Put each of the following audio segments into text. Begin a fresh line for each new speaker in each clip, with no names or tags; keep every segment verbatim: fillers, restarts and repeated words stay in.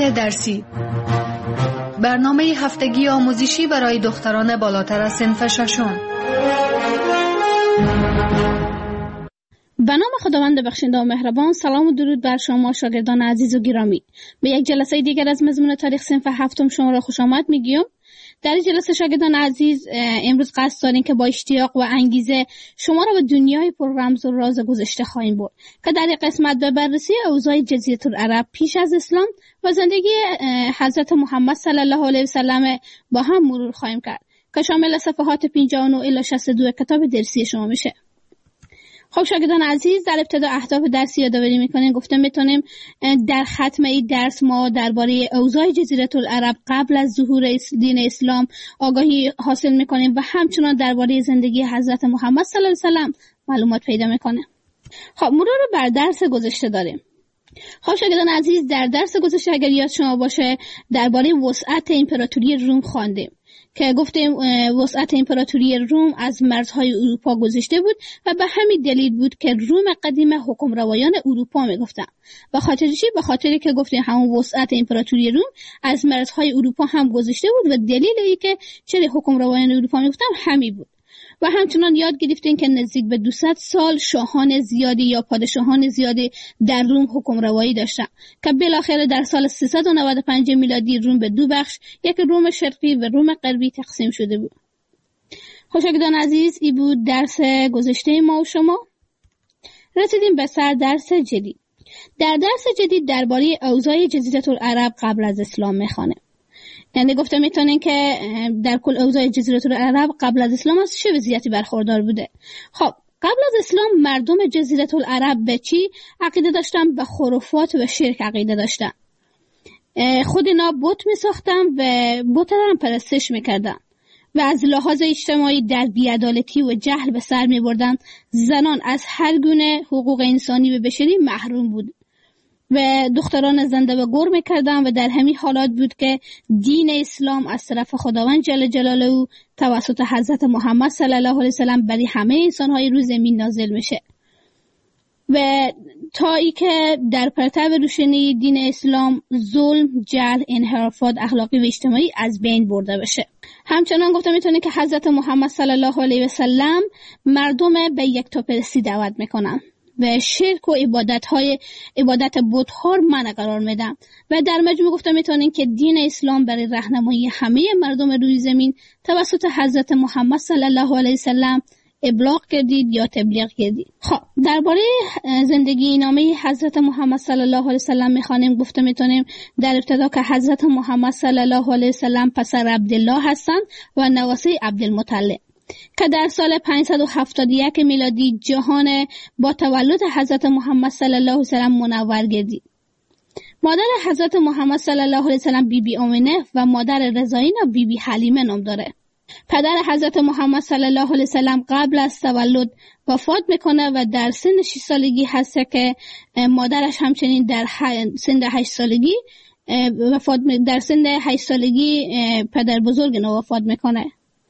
درسی، برنامه هفتگی آموزشی برای دختران بالاتر از صنف ششم.
به نام خداوند بخشنده و مهربان. سلام و درود بر شما شاگردان عزیز و گرامی. به یک جلسه دیگر از مضمون تاریخ صنف هفتم شما را خوش آمد میگیم. در این جلسه شاگردان عزیز امروز قصد داریم که با اشتیاق و انگیزه شما را به دنیای پر رمز و راز گذشته خواهیم برد که در این قسمت به بررسی اوضاع جزیره العرب پیش از اسلام و زندگی حضرت محمد صلی الله علیه و سلم با هم مرور خواهیم کرد که شامل صفحات پنجاه و نه الی شصت و دو کتاب درسی شما میشه. خب شاگردان عزیز، در ابتدا اهداف درسی یادآوری میکنیم. گفتم میتونیم در ختم این درس ما درباره اوضاع جزیره العرب قبل از ظهور دین اسلام آگاهی حاصل میکنیم و همچنان درباره زندگی حضرت محمد صلی الله علیه و سلم معلومات پیدا میکنیم. خب مرور بر درس گذشته داریم. خب شاگردان عزیز، در درس گذشته اگر یاد شما باشه درباره وسعت امپراتوری روم خواندیم که گفتیم وسعت امپراتوری روم از مرزهای اروپا گذشته بود و به همین دلیل بود که روم قدیم حکمروایان اروپا میگفتن. به خاطر چی؟ به خاطری که گفتیم همون وسعت امپراتوری روم از مرزهای اروپا هم گذشته بود و دلیل ای که چرا حکمروایان اروپا میگفتن همین بود. و همچنان یاد گرفتیم که نزدیک به دویست سال شاهان زیادی یا پادشاهان زیادی در روم حکمروایی داشتن که بالاخره در سال سیصد و نود و پنج میلادی روم به دو بخش، یک روم شرقی و روم غربی تقسیم شده بود. شاگردان عزیز، این بود درس گذشته ما و شما. رسیدیم به سر درس جدید. در درس جدید درباره اوضاع جزیره العرب قبل از اسلام میخوانیم. یعنی گفته میتونین که در کل اوضاع جزیره العرب قبل از اسلام از چه وضعیتی برخوردار بوده. خب قبل از اسلام مردم جزیره العرب به چی عقیده داشتن؟ به خرافات و شرک عقیده داشتن. خود اینا بت میساختن و بت را هم پرستش میکردن و از لحاظ اجتماعی در بی‌عدالتی و جهل به سر میبردن. زنان از هر گونه حقوق انسانی و بشری محروم بود و دختران زنده و گور میکردن و در همین حالات بود که دین اسلام از طرف خداوند جل جلاله توسط حضرت محمد صلی الله علیه و سلم برای همه انسان‌های روی زمین نازل میشه و تا ای که در پرتو روشنی دین اسلام ظلم، جهل، انحرافات اخلاقی و اجتماعی از بین برده بشه. همچنان گفته میتونه که حضرت محمد صلی الله علیه و سلم مردم به یکتاپرستی دعوت میکنن و شرک و عبادت های عبادت بت ها منع قرار میدن و در مجموع گفته میتونین که دین اسلام برای راهنمایی همه مردم روی زمین توسط حضرت محمد صلی الله علیه و سلم ابلاغ کردید یا تبلیغ کردید. خب درباره زندگی نامه حضرت محمد صلی الله علیه و سلم میخوانیم. گفته میتونیم در ابتدا که حضرت محمد صلی الله علیه و سلم پسر عبدالله هستند و نواسه عبدالمطلب که در سال پانصد و هفتاد و یک میلادی جهان با تولد حضرت محمد صلی الله علیه و سلم منور گردید. مادر حضرت محمد صلی الله علیه و سلم بی بی آمنه و مادر رضایینا بی بی حلیمه نام داره. پدر حضرت محمد صلی الله علیه و سلم قبل از تولد وفات میکنه و در سن شش سالگی هست که مادرش همچنین در سن هشت سالگی وفات در سن هشت سالگی پدر بزرگ نو وفات میکنه.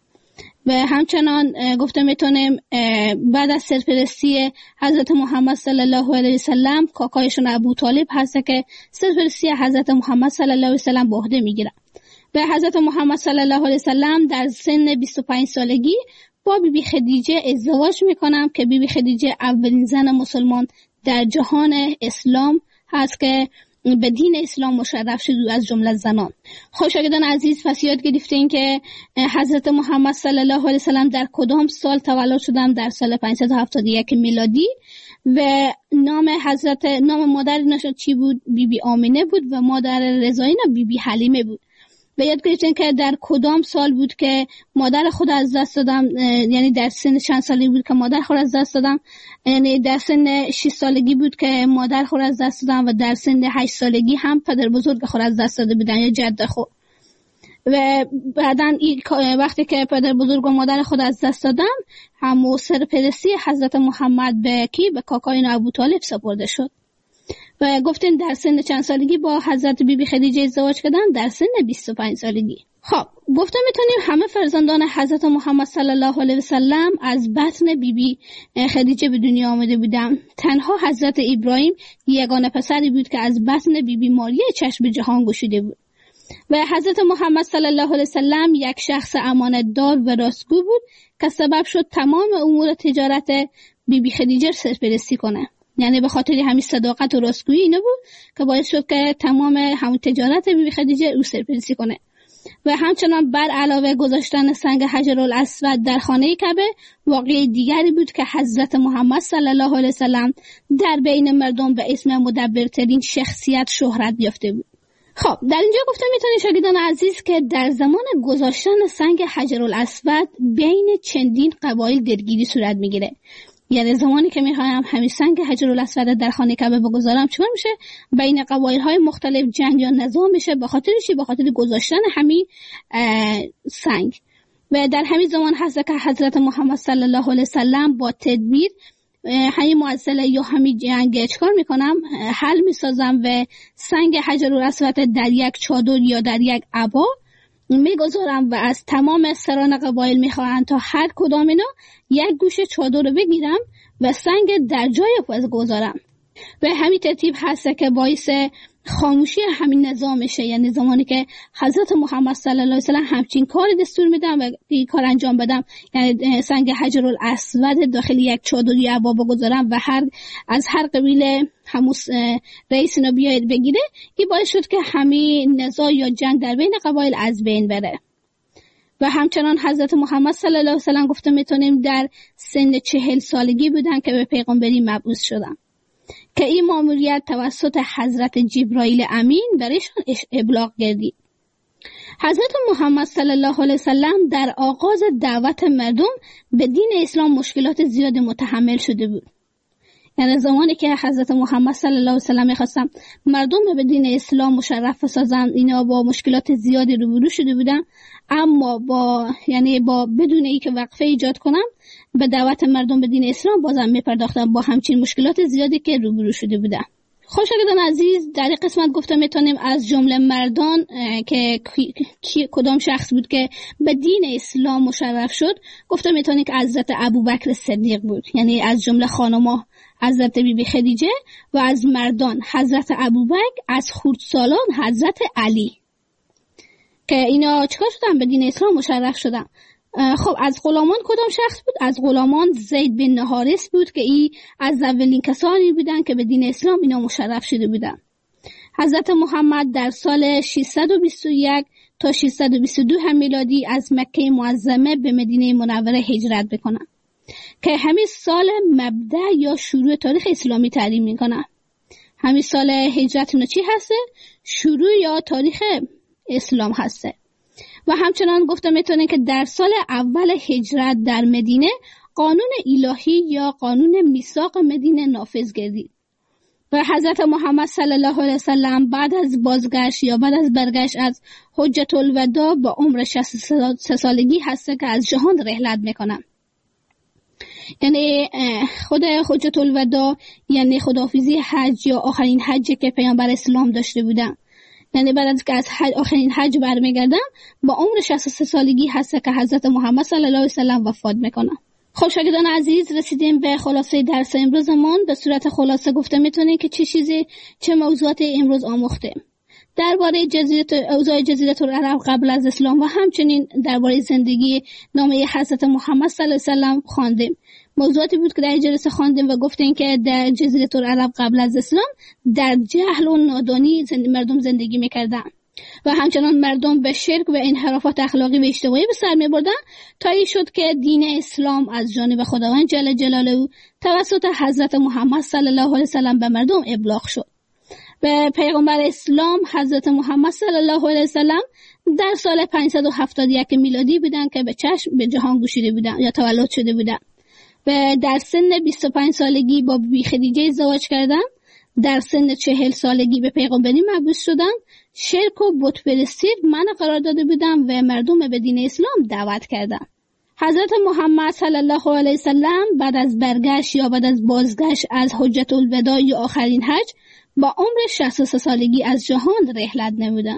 و همچنان گفته میتونیم بعد از سرپرستی حضرت محمد صلی الله علیه و سلم کاکایشون ابو طالب هست که سرپرستی حضرت محمد صلی الله علیه و سلم به عهده میگیره و حضرت محمد صلی الله علیه و سلم در سن بیست و پنج سالگی با بی بی خدیجه ازدواج میکنم که بی بی خدیجه اولین زن مسلمان در جهان اسلام هست که به دین اسلام مشرف شد از جمله زنان. خب شاگردان عزیز، پس یاد گرفتین که حضرت محمد صلی الله علیه و سلم در کدام سال تولد شدن؟ در سال پانصد و هفتاد و یک میلادی و نام حضرت نام مادر نشد چی بود؟ بی بی آمنه بود و مادر رضایینا بی بی حلیمه بود. و یاد گرفتین که در کدام سال بود که مادر خود از دست دادم، یعنی در سن چند سالگی بود که مادر خود از دست دادم، یعنی در سن شش سالگی بود که مادر خود از دست دادم و در سن هشت سالگی هم پدر بزرگ خود از دست داده بودن یا جد خود. و بعدن وقتی که پدر بزرگ و مادر خود از دست دادن همو سرپرستی حضرت محمد به کی؟ به کاکاینا ابو طالب سپرده شد و گفتین در سن چند سالگی با حضرت بی بی خدیجه ازدواج کردن؟ در سن بیست و پنج سالگی. خب گفتم میتونیم همه فرزندان حضرت محمد صلی الله علیه و سلم از بطن بیبی خدیجه به دنیا آمده بودند. تنها حضرت ابراهیم یگانه پسری بود که از بطن بیبی ماریه چشم به جهان گشوده بود و حضرت محمد صلی الله علیه و سلم یک شخص امانتدار و راستگو بود که سبب شد تمام امور تجارت بیبی خدیجه سرپرستی کنه. یعنی به خاطر همین صداقت و راستگویی اینو بود که باعث شد که تمام همون تجارت بیبی خدیجه او سرپرستی کنه. و همچنان بر علاوه گذاشتن سنگ حجرالاسود در خانه کعبه واقعه دیگری بود که حضرت محمد صلی الله علیه وسلم در بین مردم به اسم مدبرترین شخصیت شهرت یافته بود. خب در اینجا گفتم میتونید شاگردان عزیز که در زمان گذاشتن سنگ حجرالاسود بین چندین قبایل درگیری صورت میگیره. یعنی زمانی که میخوایم همین سنگ حجرالاسود در خانه کعبه بگذارم چطور میشه؟ بین قبایل‌های مختلف جنگ یا نزاع میشه. به خاطر چی؟ به خاطر گذاشتن همین سنگ. و در همین زمان هست که حضرت محمد صلی الله علیه وسلم با تدبیر همین معضله یا همین جنگ چکار میکنم؟ حل میسازم و سنگ حجرالاسود در یک چادر یا در یک عبا میگذارم و از تمام سران قبایل میخواهند تا هر کدام اینا یک گوشه چادر رو بگیرم و سنگ در جای خود گذارم. و همین ترتیب هست که باعث خاموشی همین نظام میشه. یعنی زمانی که حضرت محمد صلی الله علیه و سلم همچین کار دستور میدم و این کار انجام بدم، یعنی سنگ حجرالاسود داخل یک چادر یا عبا بگذارم و هر از هر قبیله همون رئیس اینو بیاید بگیره، این باعث شد که همین نزاع یا جنگ در بین قبایل از بین بره. و همچنان حضرت محمد صلی الله علیه و سلم گفته میتونیم در سن چهل سالگی بودن که به پیغمبری مبعوث شدن که این ماموریت توسط حضرت جبرائیل امین برایشان ابلاغ گردید. حضرت محمد صلی الله علیه و سلم در آغاز دعوت مردم به دین اسلام مشکلات زیاد متحمل شده بود. یعنی زمانی که حضرت محمد صلی الله علیه و سلم می‌خواستم مردم به دین اسلام مشرف بسازن، اینا با مشکلات زیادی روبرو شده بودن، اما با یعنی با بدون اینکه وقفه ایجاد کنم به دعوت مردم به دین اسلام بازم میپرداختم با همچین مشکلات زیادی که روبرو شده بودن. خوشگردان عزیز، در این قسمت گفتم میتونیم از جمله مردان که کی کدام شخص بود که به دین اسلام مشرف شد، گفتم میتونیم که حضرت ابوبکر صدیق بود. یعنی از جمله خانم‌ها حضرت بیبی خدیجه و از مردان حضرت ابوبکر، از خردسالان حضرت علی که اینا چکار شدن؟ به دین اسلام مشرف شدن. خب از غلامان کدام شخص بود؟ از غلامان زید بن حارث بود که ای از اولین کسانی بودن که به دین اسلام اینا مشرف شده بودن. حضرت محمد در سال ششصد و بیست و یک تا ششصد و بیست و دو هم میلادی از مکه معظمه به مدینه منوره هجرت بکنن که همین سال مبدأ یا شروع تاریخ اسلامی تعیین میکنن. همین سال هجرت چی هسته؟ شروع یا تاریخ اسلام هسته. و همچنان گفتم میتونه که در سال اول هجرت در مدینه قانون الهی یا قانون میثاق مدینه نافذ گردید و حضرت محمد صلی الله علیه وسلم بعد از بازگشت یا بعد از برگشت از حجت الوداع با عمر شصت و سه سالگی هسته که از جهان رحلت میکنن. یعنی خود حجت الوداع یعنی خداحافظی حج یا آخرین حجی که پیامبر اسلام داشته بودن. یعنی بعد از که از حج آخرین حج برمیگردم با عمر شصت و سه سالگی هست که حضرت محمد صلی الله علیه وسلم وفات میکنن. خب شاگردان عزیز، رسیدیم به خلاصه درس امروزمون. به صورت خلاصه گفته میتونیم که چه چیزی چه موضوعات امروز آموخته درباره جزیره اوضاع جزیره العرب قبل از اسلام و همچنین درباره زندگی نامه حضرت محمد صلی الله علیه وسلم خواندیم. موضوعاتی بود که در جلسه خواندیم و گفتیم که در جزیره العرب قبل از اسلام در جهل و نادانی زند... مردم زندگی میکردن و همچنان مردم به شرک و انحرافات اخلاقی و اجتماعی به سر میبردن تا این شد که دین اسلام از جانب خداوند جل جلاله توسط حضرت محمد صلی الله علیه وسلم به مردم ابلاغ شد. و پیغمبر اسلام حضرت محمد صلی الله علیه وسلم در سال پانصد و هفتاد و یک میلادی بودن که به چشم به جهان گشوده بودن یا تولد شده بودن و در سن بیست و پنج سالگی با بیبی خدیجه ازدواج کردن. در سن چهل سالگی به پیغمبری مبعوث شدن. شرک و بت پرستی منع قرار داده بودن و مردم به دین اسلام دعوت کردن. حضرت محمد صلی الله علیه وسلم بعد از برگشت یا بعد از بازگشت از حجت الوداع یا آخرین حج با عمر شصت و سه سالگی از جهان رحلت نمودند.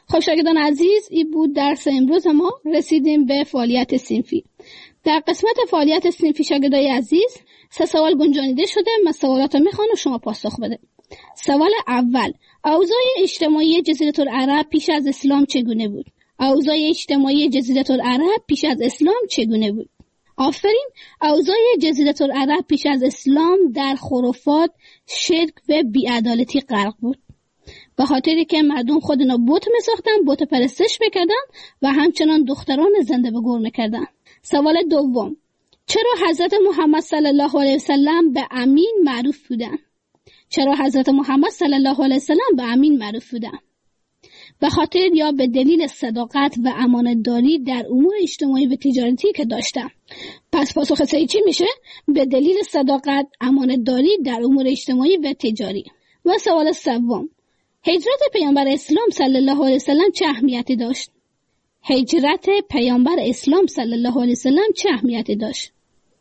خب شاگردان عزیز، این بود درس امروز ما. رسیدیم به فعالیت صنفی. در قسمت فعالیت صنفی شاگردای عزیز سه سوال گنجانیده شده. من سوالات رو میخوام و شما پاسخ بده. سوال اول: اوضاع اجتماعی جزیره العرب پیش از اسلام چگونه بود؟ اوضاع اجتماعی جزیره العرب پیش از اسلام چگونه بود؟ آفرین. اوضاع جزیره العرب پیش از اسلام در خرافات، شرک و بی‌عدالتی غرق بود. به خاطری که مردم خودنا بت می‌ساختن، بت پرستش می‌کردن و همچنان دختران زنده به گور می‌کردن. سوال دوم: چرا حضرت محمد صلی الله علیه وسلم به امین معروف بودن؟ چرا حضرت محمد صلی الله علیه وسلم به امین معروف بودن؟ به خاطر یا به دلیل صداقت و امانتداری در امور اجتماعی و تجارتی که داشتن. پس پاسخ صحیح چی میشه؟ به دلیل صداقت، امانتداری در امور اجتماعی و تجاری. و سوال سوم: هجرت پیامبر اسلام صلی الله علیه وسلم چه اهمیتی داشت؟ هجرت پیامبر اسلام صلی الله علیه وسلم چه اهمیتی داشت؟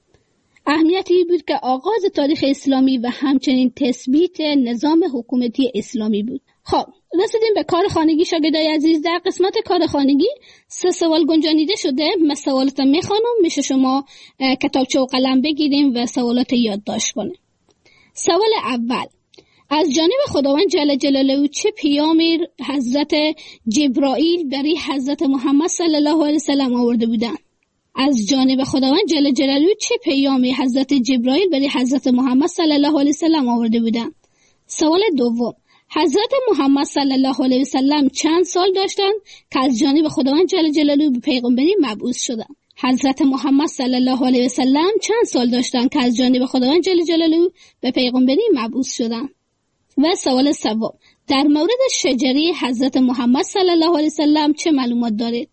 اهمیتی بود که آغاز تاریخ اسلامی و همچنین تثبیت نظام حکومتی اسلامی بود. خب رسیدیم به کار خانگی شاگردای عزیز. در قسمت کار خانگی سه سوال گنجانیده شده. من سوالات میخوانم، میشه شما کتابچه و قلم بگیریم و سوالات یادداشت کنیم. سوال اول: از جانب خداوند جل جلاله چه پیامی حضرت جبرائیل برای حضرت محمد صلی الله علیه وسلم آورده بودند؟ از جانب خداوند جل جلاله چه پیامی حضرت جبرائیل برای حضرت محمد صلی الله علیه وسلم آورده بودند؟ سوال دوم: حضرت محمد صلی الله علیه وسلم چند سال داشتند که از جانب خداوند جل جلاله به پیغمبری مبعوث شدند؟ حضرت محمد صلی الله علیه وسلم چند سال داشتند که از جانب خداوند جل جلاله به پیغمبری مبعوث شدند؟ و سوال سوم: در مورد شجره حضرت محمد صلی الله علیه وسلم چه معلومات دارید؟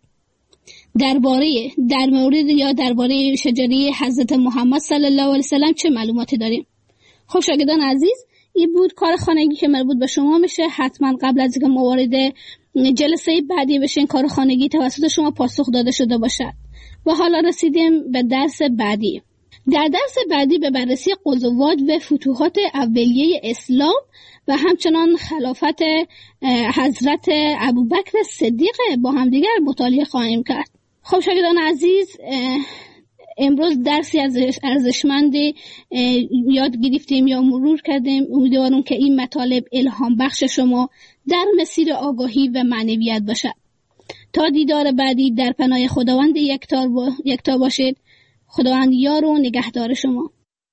درباره در مورد یا درباره شجره حضرت محمد صلی الله علیه وسلم چه معلوماتی داریم؟ خب شاگردان عزیز، این بود کار خانگی که مربوط به شما میشه. حتما قبل از اینکه ما وارد جلسه بعدی بشین کار خانگی توسط شما پاسخ داده شده باشد. و حالا رسیدیم به درس بعدی. در درس بعدی به بررسی غزوات و فتوحات اولیه اسلام و همچنان خلافت حضرت ابوبکر صدیق با همدیگر مطالعه خواهیم کرد. خب شاگردان عزیز، امروز درسی از ارزشمندی یاد گرفتیم یا مرور کردیم. امیدوارم که این مطالب الهام بخش شما در مسیر آگاهی و معنویت باشد. تا دیدار بعدی در پناه خداوند یکتا با... یکتا باشید. خداوند یار و نگهدار شما.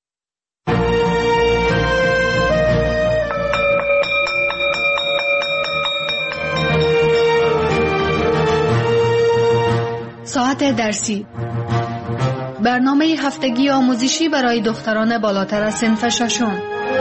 ساعت درسی، برنامه هفتگی آموزشی برای دختران بالاتر از صنف ششم.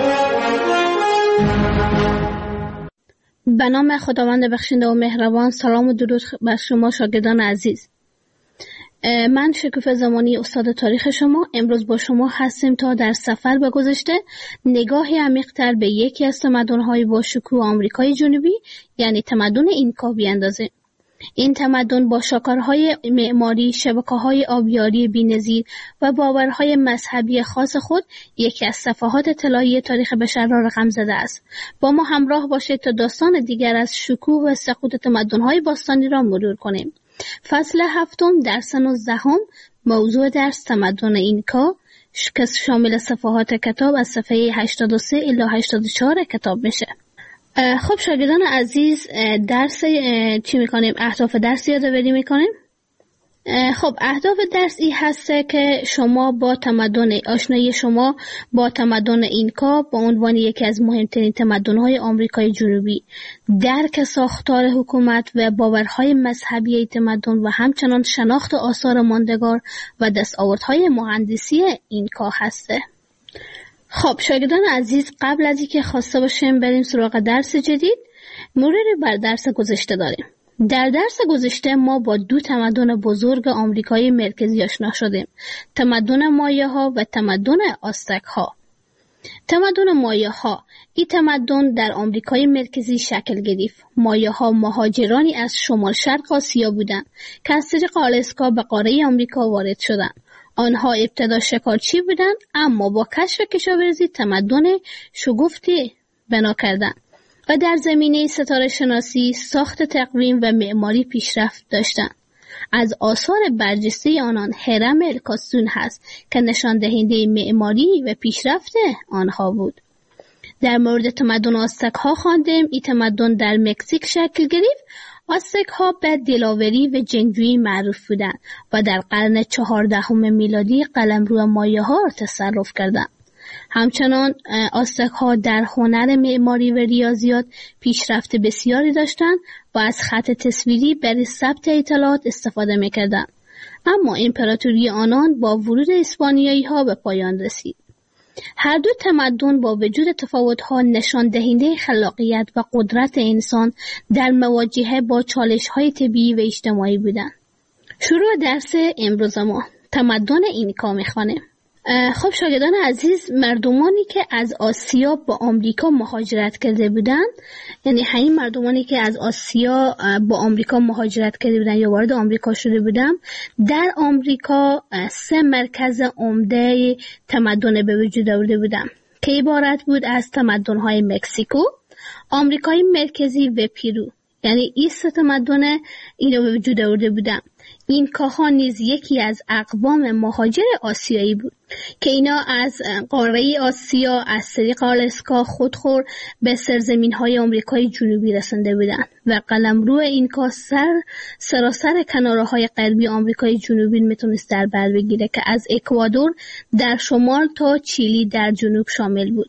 به نام خداوند بخشنده و مهربان. سلام و درود بر شما شاگردان عزیز. من شکوفه زمانی استاد تاریخ شما امروز با شما هستیم تا در سفر به گذشته نگاهی عمیق‌تر به یکی از تمدن‌های با شکوه آمریکای جنوبی یعنی تمدن اینکا بیاندازیم. این تمدن با شاکارهای معماری، شبکه‌های آبیاری بی‌نظیر و باورهای مذهبی خاص خود یکی از صفحات طلایی تاریخ بشر را رقم زده است. با ما همراه باشید تا داستان دیگر از شکوه و سقوط تمدن‌های باستانی را مرور کنیم. فصل هفتم، درس نوزدهم، موضوع درس تمدن اینکا که شامل صفحات کتاب از صفحه هشتاد و سه الی هشتاد و چهار کتاب میشه. خب شاگردان عزیز، درس چی میکنیم؟ اهداف درس یادآوری میکنیم. خب اهداف درس این هسته که شما با تمدن آشنایی شما با تمدن اینکا با عنوان یکی از مهمترین تمدن‌های آمریکای جنوبی، درک ساختار حکومت و باورهای مذهبی تمدن و همچنان شناخت آثار ماندگار و دستاوردهای مهندسی اینکا هسته. خب شاگردان عزیز، قبل از اینکه خواسته باشیم بریم سراغ درس جدید، مروری بر درس گذشته داریم. در درس گذشته ما با دو تمدن بزرگ آمریکای مرکزی آشنا شدیم، تمدن مایه ها و تمدن آزتک ها. تمدن مایه ها، این تمدن در آمریکای مرکزی شکل گرفت. مایه ها مهاجرانی از شمال شرق آسیا بودند که از طریق آلاسکا به قاره آمریکا وارد شدند. آنها ابتدا شکارچی بودند اما با کشف کشاورزی تمدن شگفتی بنا کردند. و در زمینه ستاره شناسی، ساخت تقویم و معماری پیشرفت داشتند. از آثار برجسته آنان هرم الکاسون هست که نشان دهنده معماری و پیشرفت آنها بود. در مورد تمدن آزتک ها خواندیم. این تمدن در مکزیک شکل گرفت. آزتک ها به دلاوری و جنگجویی معروف بودند و در قرن چهاردهم میلادی قلمرو مایه ها را تصرف کردند. همچنان آزتک ها در هنر معماری و ریاضیات پیشرفت بسیاری داشتند و از خط تصویری برای ثبت اطلاعات استفاده می‌کردند. اما امپراتوری آنان با ورود اسپانیایی ها به پایان رسید. هر دو تمدن با وجود تفاوت‌ها نشان دهنده خلاقیت و قدرت انسان در مواجهه با چالش‌های طبیعی و اجتماعی بودند. شروع درس امروز ما تمدن اینکا می‌خوانیم. خب شاگردان عزیز، مردمانی که از آسیا با آمریکا مهاجرت کرده بودند، یعنی همین مردمانی که از آسیا با آمریکا مهاجرت کرده بودند یا وارد آمریکا شده بودند، در آمریکا سه مرکز عمده تمدن به وجود آورده بودند که عبارت بود از تمدن‌های مکزیکو، آمریکای مرکزی و پیرو. یعنی این سه تمدن اینو به وجود آورده بودند. اینکاها نیز یکی از اقوام مهاجر آسیایی بود که اینا از قاره آسیا از طریق آلاسکا خودخور به سرزمین‌های آمریکای جنوبی رسنده بودند و قلمرو اینکا سر سراسر کناره‌های غربی آمریکای جنوبی میتونست در بر بگیره که از اکوادور در شمال تا چیلی در جنوب شامل بود.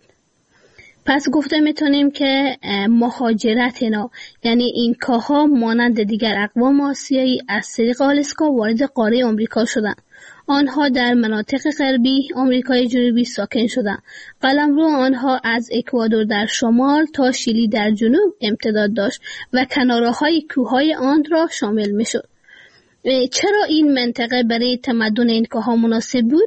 پس گفته میتونیم که مهاجرت اینا، یعنی اینکاها مانند دیگر اقوام آسیایی از طریق آلاسکا وارد قاره آمریکا شدند. آنها در مناطق غربی آمریکای جنوبی ساکن شدند. قلمرو آنها از اکوادور در شمال تا شیلی در جنوب امتداد داشت و کناره‌های کوههای آن را شامل میشد. چرا این منطقه برای تمدن اینکاها مناسب بود؟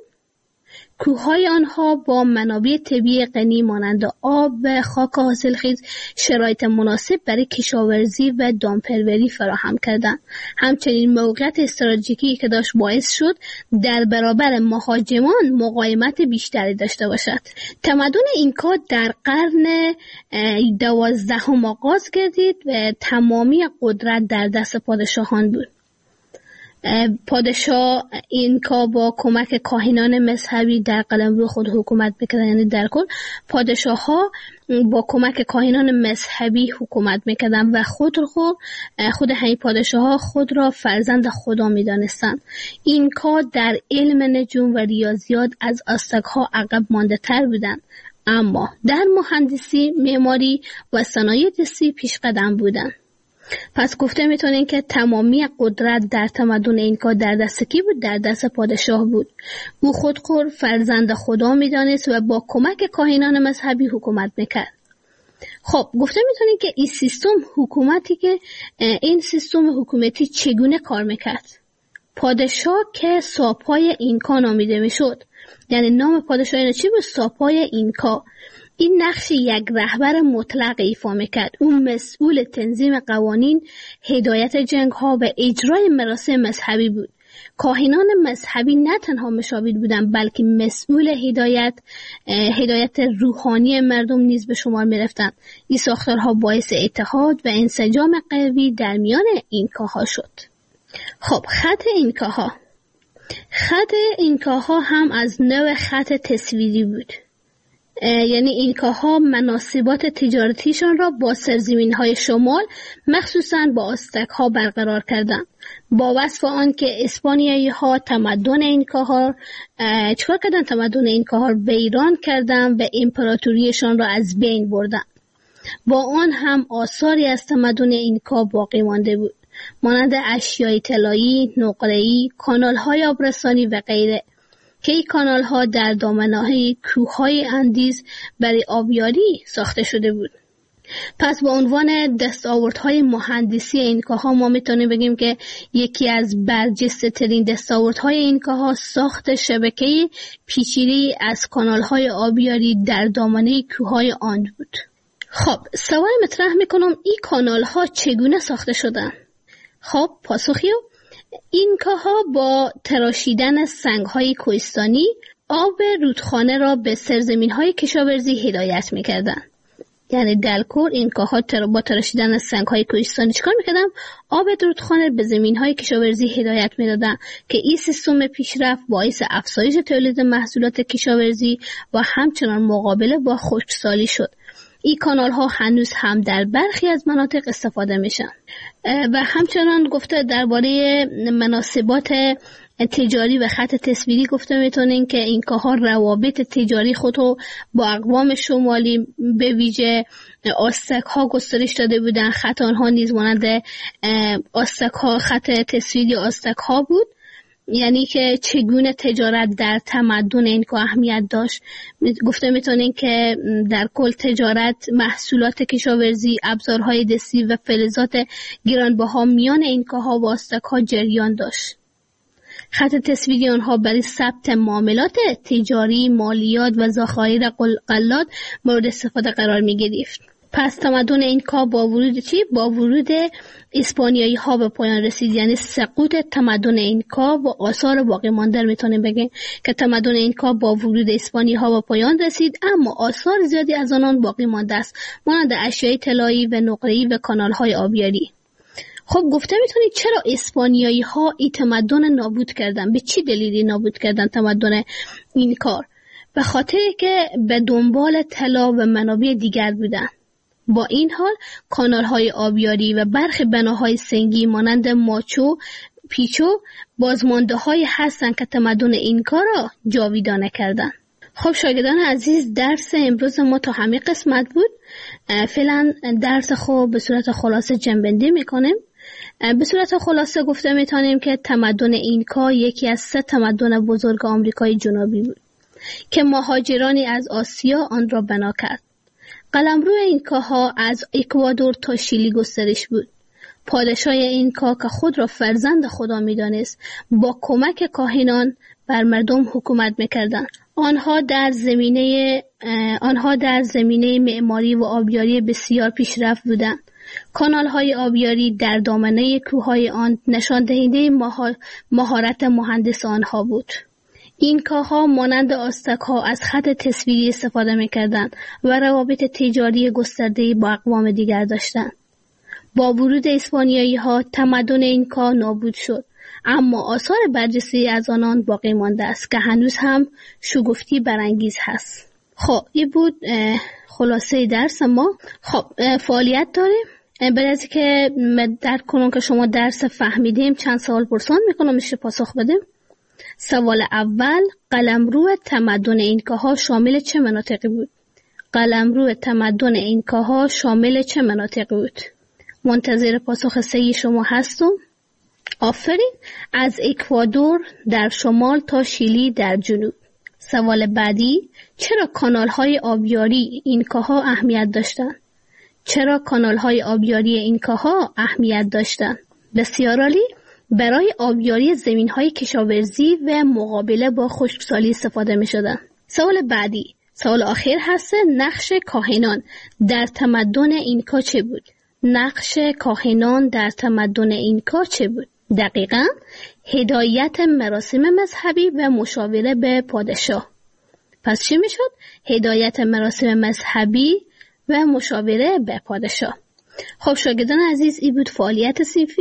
کوههای آنها با منابع طبیعی غنی مانند آب و خاک حاصلخیز شرایط مناسب برای کشاورزی و دامپروری فراهم کردند. همچنین موقعیت استراتژیکی که داشت باعث شد در برابر مهاجمان مقاومت بیشتری داشته باشد. تمدن اینکا در قرن دوازدهم آغاز گردید و تمامی قدرت در دست پادشاهان بود. پادشاه اینکا با کمک کاهنان مذهبی در قلمرو خود حکومت میکردن. یعنی در کل پادشاه ها با کمک کاهنان مذهبی حکومت میکردن و خود خود خود همین پادشاه ها خود را فرزند خدا میدانستند. اینکا در علم نجوم و ریاضیات از آزتک ها عقب مانده تر بودند، اما در مهندسی، معماری و صنایع دستی پیش قدم بودند. پس گفته میتونین که تمامی قدرت در تمدن اینکا در دست کی بود؟ در دست پادشاه بود. او خودخور فرزند خدا میدانست و با کمک کاهنان مذهبی حکومت میکرد. خب گفته میتونین که این سیستم حکومتی که این سیستم حکومتی چگونه کار میکرد؟ پادشاه که ساپای اینکا نامیده میشد، یعنی نام پادشاه اینا چی بود؟ ساپای اینکا. این نقش یک رهبر مطلق ایفا میکرد. اون مسئول تنظیم قوانین، هدایت جنگ ها و اجرای مراسم مذهبی بود. کاهنان مذهبی نه تنها مشاور بودند بلکه مسئول هدایت هدایت روحانی مردم نیز به شمار میرفتند. این ساختارها باعث اتحاد و انسجام قوی در میان اینکاها شد. خب خط اینکاها خط اینکاها هم از نوع خط تصویری بود. یعنی اینکاها مناسبات تجارتیشان را با سرزمین‌های شمال مخصوصاً با آزتک ها برقرار کردند. با وصف آن که اسپانیایی ها تمدن اینکاها چکار کردن؟ تمدن اینکاها را ویران کردن و امپراتوریشان را از بین بردن. با آن هم آثاری از تمدن اینکا باقی مانده بود، مانند اشیای طلایی، نقره‌ای، کانال‌های آبرسانی و غیره که این کانال ها در دامنه‌های کوههای اندیز برای آبیاری ساخته شده بود. پس با عنوان دستاوردهای مهندسی اینکاها ما میتونیم بگیم که یکی از برجسته ترین دستاوردهای اینکاها ساخت شبکه پیچیده‌ای از کانال های آبیاری در دامنه کوههای آن بود. خب سوال مطرح میکنم این کانال ها چگونه ساخته شدن؟ خب پاسخیو اینکاها با تراشیدن سنگ‌های کوهستانی آب رودخانه را به سرزمین‌های کشاورزی هدایت می‌کردند. یعنی در کل اینکاها با تراشیدن سنگ‌های کوهستانی چیکار می‌کردن؟ آب رودخانه به زمین‌های کشاورزی هدایت می‌دادن که این سیستم پیشرفت باعث افزایش تولید محصولات کشاورزی و همچنان مقابله با خشکسالی شد. این کانال ها هنوز هم در برخی از مناطق استفاده میشن. و همچنان گفته درباره مناسبات تجاری و خط تصویری گفته میتونین که اینکاها روابط تجاری خودو با اقوام شمالی به ویژه آستک ها گسترش داده بودن. خط آنها نیز مانند آستک ها، خط تصویری آستک ها بود، یعنی که چگونه تجارت در تمدن اینکا اهمیت داشت. گفته میتونین که در کل تجارت، محصولات کشاورزی، ابزارهای دستی و فلزات گرانبها میان اینکاها و آستک‌ها جریان داشت. خط تصویری آنها برای ثبت معاملات تجاری، مالیات و ذخایر غلات مورد استفاده قرار می گرفت. پس تمدن اینکا با ورود چی؟ با ورود اسپانیایی ها به پایان رسید. یعنی سقوط تمدن اینکا و آثار باقی مانده میتونیم بگیم که تمدن اینکا با ورود اسپانیایی ها به پایان رسید، اما آثار زیادی از آنان باقی مانده است، مانند اشیاء طلایی و نقره‌ای و کانال های آبیاری. خب گفته میتونید چرا اسپانیایی ها این تمدن نابود کردن؟ به چی دلیلی نابود کردن تمدن اینکا؟ به خاطر که به دنبال طلا و منابع دیگر بودن. با این حال کانال‌های آبیاری و برخی بناهای سنگی مانند ماچو پیچو بازمانده‌های هستند که تمدن اینکا را جاویدانه کردند. خب شاگردان عزیز، درس امروز ما تا همین قسمت بود. فعلا درس خو به صورت خلاصه جنبندی میکنیم. به صورت خلاصه گفته میتونیم که تمدن اینکا یکی از سه تمدن بزرگ آمریکای جنوبی بود که مهاجرانی از آسیا آن را بنا کرد. قلمرو اینکاها از اکوادور تا شیلی گسترش بود. پادشاه اینکا که خود را فرزند خدا می‌دانست، با کمک کاهنان بر مردم حکومت می‌کردند. آنها در زمینه آنها در زمینه معماری و آبیاری بسیار پیشرفت بودند. کانال‌های آبیاری در دامنه کوههای آن نشان دهنده مهارت مهندس آنها بود. اینکاها مانند آستک‌ها از خط تصویری استفاده می‌کردند و روابط تجاری گسترده‌ای با اقوام دیگر داشتند. با ورود اسپانیایی‌ها تمدن اینکا نابود شد، اما آثار برجسته از آنان باقی مانده است که هنوز هم شگفتی برانگیز هست. خب این بود خلاصه درس ما. خب فعالیت داریم. برای از که در کنون که شما درس فهمیدیم چند سوال پرسان میکنم، میشه پاسخ بدیم. سوال اول، قلمرو تمدن اینکاها شامل چه مناطقی بود؟ قلمرو تمدن اینکاها شامل چه مناطقی بود؟ منتظر پاسخ صحیح شما هستم. آفرین. از اکوادور در شمال تا شیلی در جنوب. سوال بعدی، چرا کانال‌های آبیاری اینکاها اهمیت داشتند؟ چرا کانال‌های آبیاری اینکاها اهمیت داشتند؟ بسیار عالی. برای آبیاری زمین‌های کشاورزی و مقابله با خشکسالی استفاده می‌شدند. سوال بعدی، سوال آخر هست، نقش کاهنان در تمدن اینکا چه بود؟ نقش کاهنان در تمدن اینکا چه بود؟ دقیقاً هدایت مراسم مذهبی و مشاوره به پادشاه. پس چی میشد؟ هدایت مراسم مذهبی و مشاوره به پادشاه. خب شاگردان عزیز، این بود فعالیت صنفی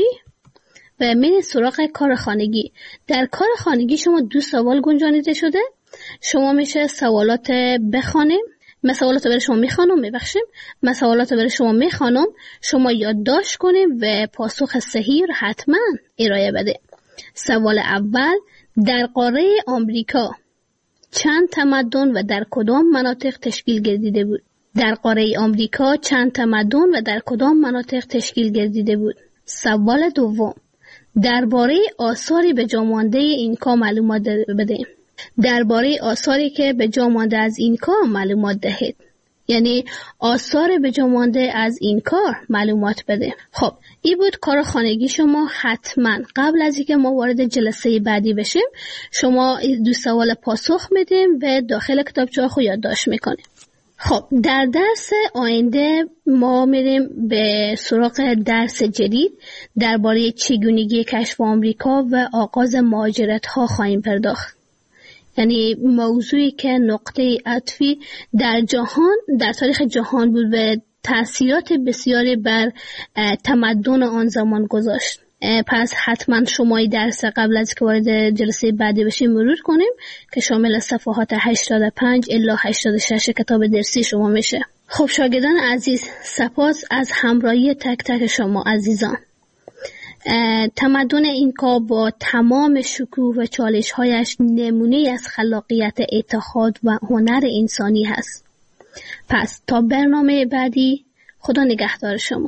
و میریم سراغ کار خانگی. در کار خانگی شما دو سوال گنجانیده شده. شما میشه سوالات بخوانیم. من سوالات برای شما میخوانم، میبخشیم. من سوالات برای شما میخوانم، شما یادداشت کنیم و پاسخ صحیح رو حتما ارائه بده. سوال اول، در قاره آمریکا چند تمدن و در کدام مناطق تشکیل گردیده بود؟ در قاره آمریکا چند تمدن و در کدام مناطق تشکیل گردیده بود؟ سوال دوم، درباره آثاری به جا مانده اینکا معلومات بده. درباره آثاری که به جا مانده از اینکا معلومات دهید. یعنی آثار به جا مانده از این کار معلومات بده. خب این بود کار خانگی شما. حتما قبل از اینکه ما وارد جلسه بعدی بشیم شما دو سوال پاسخ میدیم و داخل کتابچه خود یادداشت میکنیم. خب در درس آینده ما میریم به سراغ درس جدید درباره چگونگی کشف آمریکا و آغاز مهاجرت ها خواهیم پرداخت. یعنی موضوعی که نقطه عطفی در جهان در تاریخ جهان بود و تأثیرات بسیاری بر تمدن آن زمان گذاشت. پس حتما شما این درس قبل از که وارد جلسه بعدی بشیم مرور کنیم که شامل صفحات هشتاد و پنج الی هشتاد و شش کتاب درسی شما میشه. خب شاگردان عزیز، سپاس از همراهی تک تک شما عزیزان. تمدن اینکا با تمام شکوه و چالش‌هایش نمونه از خلاقیت، اتحاد و هنر انسانی هست. پس تا برنامه بعدی، خدا نگهدار شما.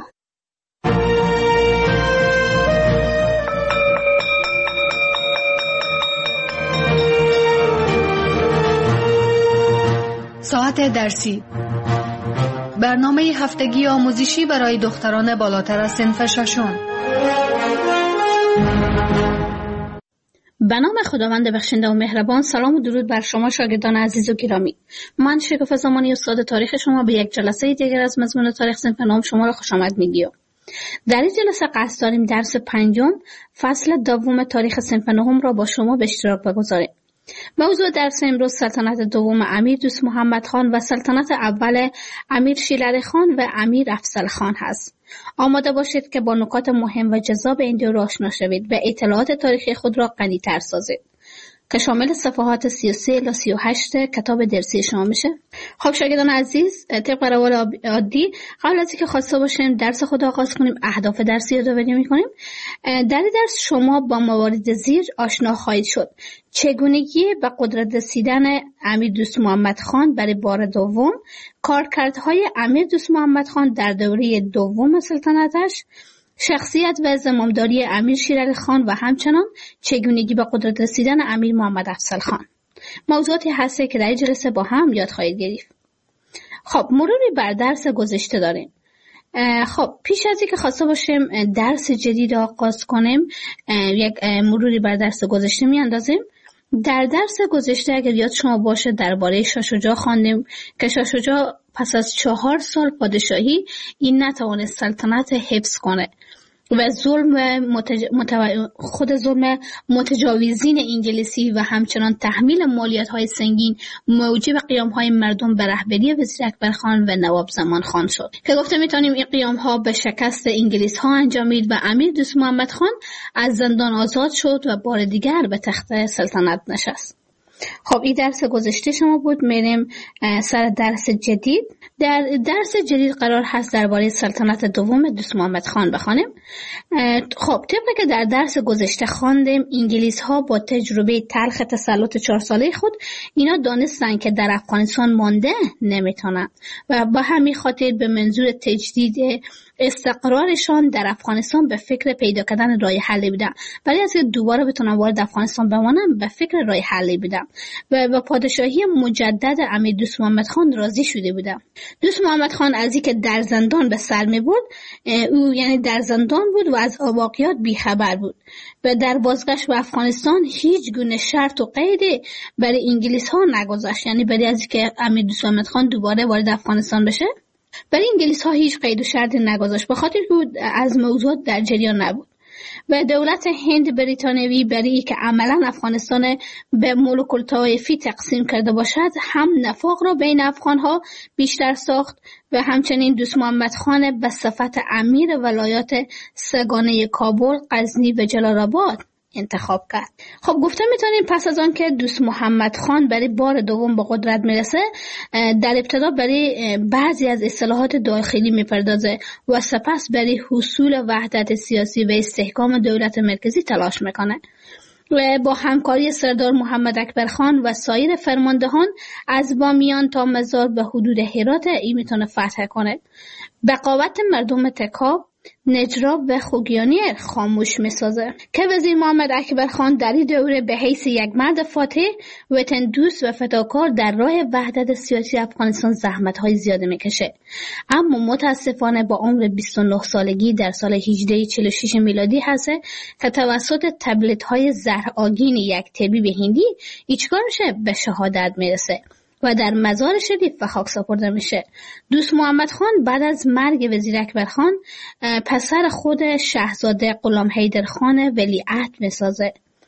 ساعت درسی، برنامه هفتگی آموزشی برای دختران بالاتر از صنف ششم.
به نام خداوند بخشنده و مهربان. سلام و درود بر شما شاگردان عزیز و گرامی. من شکوفه زمانی استاد تاریخ شما به یک جلسه دیگر از مضمون تاریخ صنف نهم شما را خوش آمد میگیم. در این جلسه قصد داریم درس پنجم فصل دوم تاریخ صنف نهم را با شما به اشتراک بگذاریم. موضوع درس امروز سلطنت دوم امیر دوست محمد خان و سلطنت اول امیر شیرعلی خان و امیر افضل خان هست. آماده باشید که با نکات مهم و جذاب این دو آشنا شوید و اطلاعات تاریخی خود را غنی‌تر سازید که شامل صفحات سی و سه الی سی و هشت کتاب درسی شما میشه. خب شاگردان عزیز، طبق روال عادی قبل از اینکه خواسته باشیم درس خود آغاز کنیم، اهداف درسی یادآوری میکنیم. در این درس شما با موارد زیر آشنا خواهید شد: چگونگی به قدرت رسیدن امیر دوست محمد خان برای بار دوم، کارکردهای امیر دوست محمد خان در دوره دوم سلطنتش، شخصیت و زمامداری امیر شیرعلی خان و همچنان چگونگی به قدرت رسیدن امیر محمد افضل خان. موضوعاتی هسته که در این جلسه با هم یاد خواهید گرفت. خب مروری بر درس گذشته داریم. خب پیش از اینکه خواسته باشیم درس جدید آغاز کنیم، یک مروری بر درس گذشته میاندازیم. در درس گذشته اگر یاد شما باشه درباره شاه شجاع خواندیم که شاه شجاع پس از چهار سال پادشاهی این نتوانست سلطنت حفظ کنه و ظلم متج... متو... خود ظلم متجاوزین انگلیسی و همچنان تحمیل مالیات‌های سنگین موجب قیام‌های مردم به رهبری وزیر اکبر خان و نواب زمان خان شد که گفته میتونیم این قیام‌ها به شکست انگلیس‌ها انجامید و امیر دوست محمد خان از زندان آزاد شد و بار دیگر به تخت سلطنت نشست. خب این درس گذشته شما بود. میریم سر درس جدید. در درس جدید قرار هست درباره سلطنت دوم دوست محمد خان بخوانیم. خب طبق که در درس گذشته خواندیم، انگلیس ها با تجربه تلخ تسلط چهار ساله خود اینا دانستن که در افغانستان مانده نمیتونن و با همین خاطر به منظور تجدید استقرارشان در افغانستان به فکر پیدا کردن راه حلی بودن. برای از دوباره بتونن وارد افغانستان بمانن به فکر راه حلی بودن و با پادشاهی مجدد امیر دوست محمد خان راضی شده بودن. دوست محمد خان از اینکه در زندان به سر می برد، او یعنی در زندان بود و از واقعیات بیخبر بود و در بازگشت به افغانستان هیچ گونه شرط و قیدی برای انگلیس ها نگذاشت، یعنی برای از اینکه امیر دوست محمد خان دوباره وارد افغانستان بشه برای انگلیس ها هیچ قید و شرطی نگذاشت، به خاطر بود از موضوعات در جریان نبود و دولت هند بریتانیایی برای که عملا افغانستان به ملوک الطوایفی تقسیم کرده باشد هم نفاق را بین افغان ها بیشتر ساخت و همچنین دوست محمد خان به صفت امیر ولایات سگانه کابل، غزنی و جلال آباد انتخاب کرد. خب گفته میتونیم پس از آن که دوست محمد خان برای بار دوم به قدرت میرسه، در ابتدا برای بعضی از اصلاحات داخلی میپردازه و سپس برای حصول وحدت سیاسی و استحکام دولت مرکزی تلاش میکنه و با همکاری سردار محمد اکبر خان و سایر فرماندهان از بامیان تا مزار به حدود هرات ای میتونه فتح کنه. بقاوت مردم تکاب، نجراب و خوگیانی خاموش میسازه که وزیر محمد اکبر خان در این دوره به حیث یک مرد فاتح، وطن دوست و فداکار در راه وحدت سیاسی افغانستان زحمت‌های زیاده میکشه، اما متاسفانه با عمر بیست و نه سالگی در سال هجده چهل و شش میلادی هست که توسط تبلیغات‌های زهرآگین یک طبیب هندی ایچکار میشه به شهادت میرسه و در مزار شریف و خاک سپرده میشه. دوست محمد خان بعد از مرگ وزیر اکبر خان پسر خود شاهزاده غلام حیدر خان ولیعهد میسازه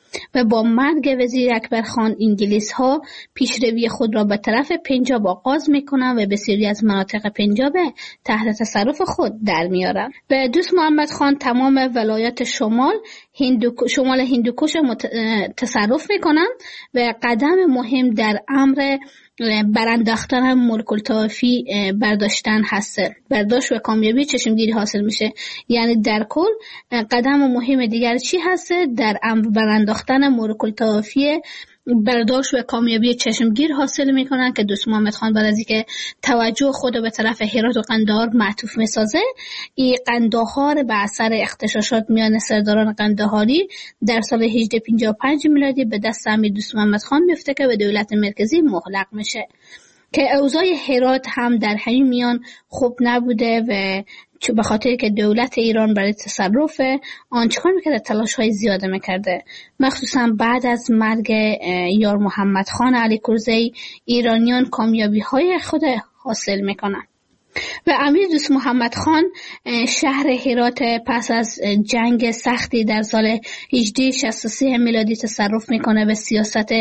و با مرگ وزیر اکبر خان انگلیس ها پیشروی خود را به طرف پنجاب آغاز میکنند و بسیاری از مناطق پنجاب تحت تصرف خود در میارند. و دوست محمد خان تمام ولایات شمال هندو شمال هندوکش مت... تصرف میکنند و قدم مهم در امر برانداختن ملک الطوایفی برداشتن هست. برداشت و کامیابی چشمگیری حاصل میشه. یعنی در کل قدم مهم دیگر چی هست؟ در امر برانداختن ملک الطوایفی برداشت و کامیابی چشمگیر حاصل میکنن که دوست محمد خان بعد از اینکه توجه خود به طرف هرات و قندهار معطوف میسازه، این قندهار به اثر اغتشاشات میان سرداران قندهاری در سال هجده پنجاه و پنج میلادی به دست امیر دوست محمد خان میفته که به دولت مرکزی مغلق میشه که اوضاع هرات هم در همین میان خوب نبوده و چون به خاطر که دولت ایران برای تصرف آن چکار میکرده تلاش های زیاده میکرده، مخصوصا بعد از مرگ یار محمد خان علی کرزی ایرانیان کامیابی های خود حاصل میکنن و امیر دوست محمد خان شهر هرات پس از جنگ سختی در سال هجده شصت و سه میلادی تصرف میکنه و سیاست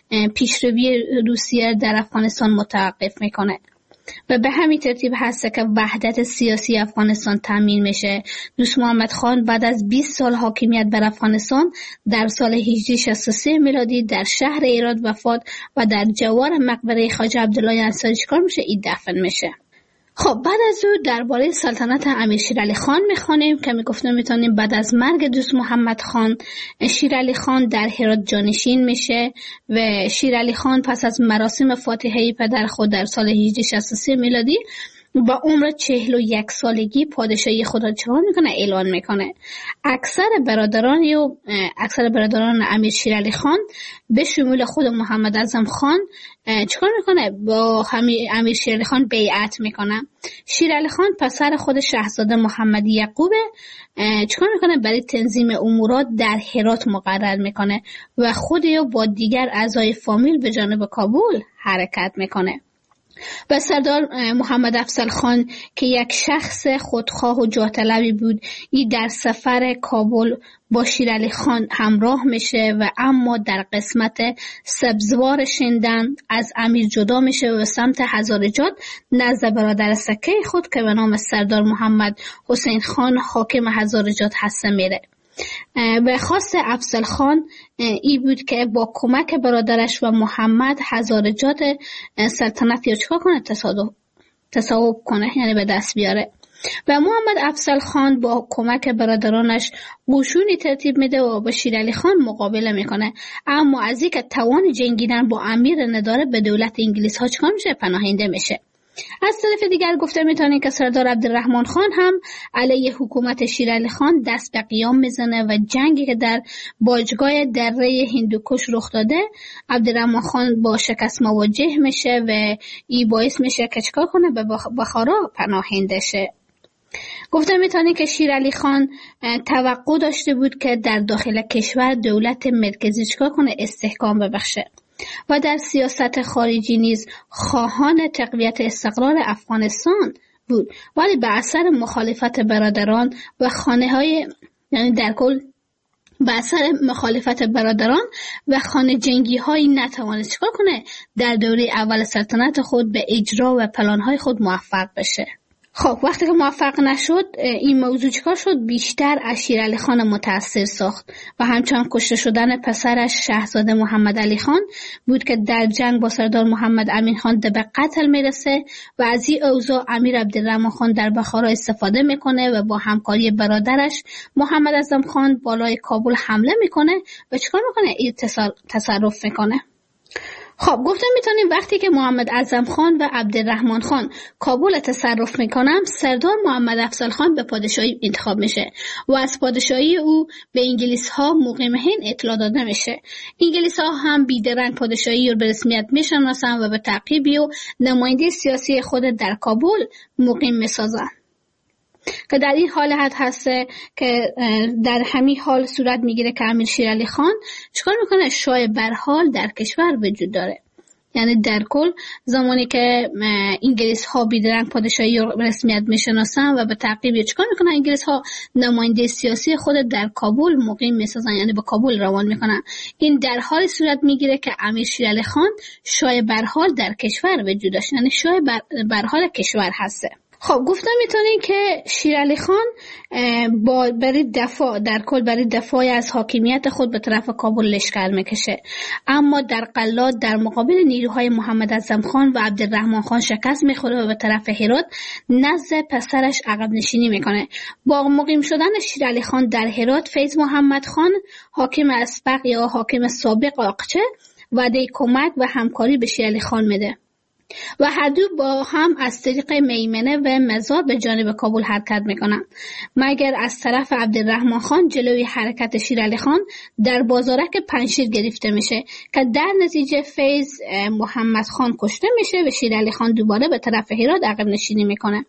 پیشروی روسیه در افغانستان متوقف میکنه و به همین ترتیب هست که وحدت سیاسی افغانستان تامین میشه. دوست محمد خان بعد از بیست سال حاکمیت بر افغانستان در سال هجده شصت و سه میلادی در شهر هرات وفات و در جوار مقبره خواجه عبدالله انصاری چیکار میشه؟ این دفن میشه. خب بعد از او درباره سلطنت امیر شیرعلی خان میخوانیم که میگفتم میتونیم بعد از مرگ دوست محمد خان شیرعلی خان در هرات جانشین میشه و شیرعلی خان پس از مراسم فاتحه پدر خود در سال هجده شصت و سه میلادی با عمر چهل و یک سالگی پادشاهی خود را چکار میکنه؟ اعلان میکنه. اکثر برادران و اکثر برادران امیر شیرعلی خان به شمول خود محمد اعظم خان چکار میکنه؟ با امیر شیرعلی خان بیعت میکنه. شیرعلی خان پسر خود شاهزاده محمد یعقوب چکار میکنه؟ برای تنظیم امورات در هرات مقرر میکنه و خود یا با دیگر اعضای فامیل به جانب کابل حرکت میکنه. و سردار محمد افضل خان که یک شخص خودخواه و جاه طلبی بود، این در سفر کابل با شیرعلی خان همراه میشه و اما در قسمت سبزوار شندن از امیر جدا میشه و سمت هزارجات نزد برادر سکه خود که به نام سردار محمد حسین خان حاکم هزارجات هست میره. به خواست افضل خان ای بود که با کمک برادرش و محمد هزارجات سلطنت یا چکار کنه؟ تصاحب کنه، یعنی به دست بیاره. و محمد افضل خان با کمک برادرانش قشونی ترتیب میده و با شیرعلی خان مقابله میکنه، اما از اینکه توان جنگیدن با امیر نداره به دولت انگلیس ها چکار میشه؟ پناهنده میشه. از طرف دیگر گفته میتونیم که سردار عبدالرحمن خان هم علیه حکومت شیرعلی خان دست به قیام میزنه و جنگی که در باجگاه دره هندوکش رخ داده عبدالرحمن خان با شکست مواجه میشه و این باعث میشه که چکار کنه؟ به بخارا پناهنده شه. گفته میتونیم که شیرعلی خان توقع داشته بود که در داخل کشور دولت مرکزی چکار کنه؟ استحکام ببخشه و در سیاست خارجی نیز خواهان تقویت استقرار افغانستان بود، ولی به اثر مخالفت برادران و خانه های یعنی در کل به اثر مخالفت برادران و خانه جنگی های نتوانست چکار کنه؟ در دوره اول سلطنت خود به اجرا و پلان های خود موفق بشه. خب وقتی که موفق نشد این موضوع چکار شد؟ بیشتر از شیرعلی خان متاثر ساخت و همچنان کشته شدن پسرش شاهزاده محمد علی خان بود که در جنگ با سردار محمد امین خان به قتل میرسه و از این اوضاع امیر عبدالرحمن خان در بخارا استفاده میکنه و با همکاری برادرش محمد اعظم خان بالای کابل حمله میکنه و چکار میکنه؟ این تصرف میکنه. خب گفتم میتونیم وقتی که محمد اعظم خان و عبدالرحمن خان کابل تصرف میکنن، سردار محمد افضل خان به پادشاهی انتخاب میشه و از پادشاهی او به انگلیس ها مقیم هند اطلاع داده میشه. انگلیس ها هم بیدرنگ پادشاهی رو به رسمیت میشناسن و به تعقیبی و نماینده سیاسی خود در کابل مقیم میسازن که در این حالت هست که در همین حال صورت میگیره که امیر شیرعلی خان چیکار میکنه؟ شاه برحال در کشور وجود داره. یعنی در کل زمانی که انگلیس ها بیدرنگ پادشاهی رسمیت میشناسن و به تعقیب چیکار میکنن، انگلیس ها نماینده سیاسی خود در کابل مقیم میسازن، یعنی به کابل روان میکنن. این در حال صورت میگیره که امیر شیر علی خان شاه برحال در کشور وجود داشت، یعنی شاه برحال کشور هسته. خب گفتم میتونین که شیر علی خان با برای دفاع در کل برای دفاع از حاکمیت خود به طرف کابل لشکر میکشه، اما در قلات در مقابل نیروهای محمد اعظم خان و عبدالرحمن خان شکست میخوره و به طرف هرات نزد پسرش عقب نشینی میکنه. با مقیم شدن شیر علی خان در هرات، فیض محمد خان حاکم اسبق یا حاکم سابق آقچه وعده کمک و همکاری به شیر علی خان میده و هر دو با هم از طریق میمنه و مزار به جانب کابل حرکت میکنن، مگر از طرف عبدالرحمن خان جلوی حرکت شیر علی خان در بازارک پنشیر گرفته میشه که در نتیجه فیض محمد خان کشته میشه و شیر علی خان دوباره به طرف هرات عقب نشینی میکنه.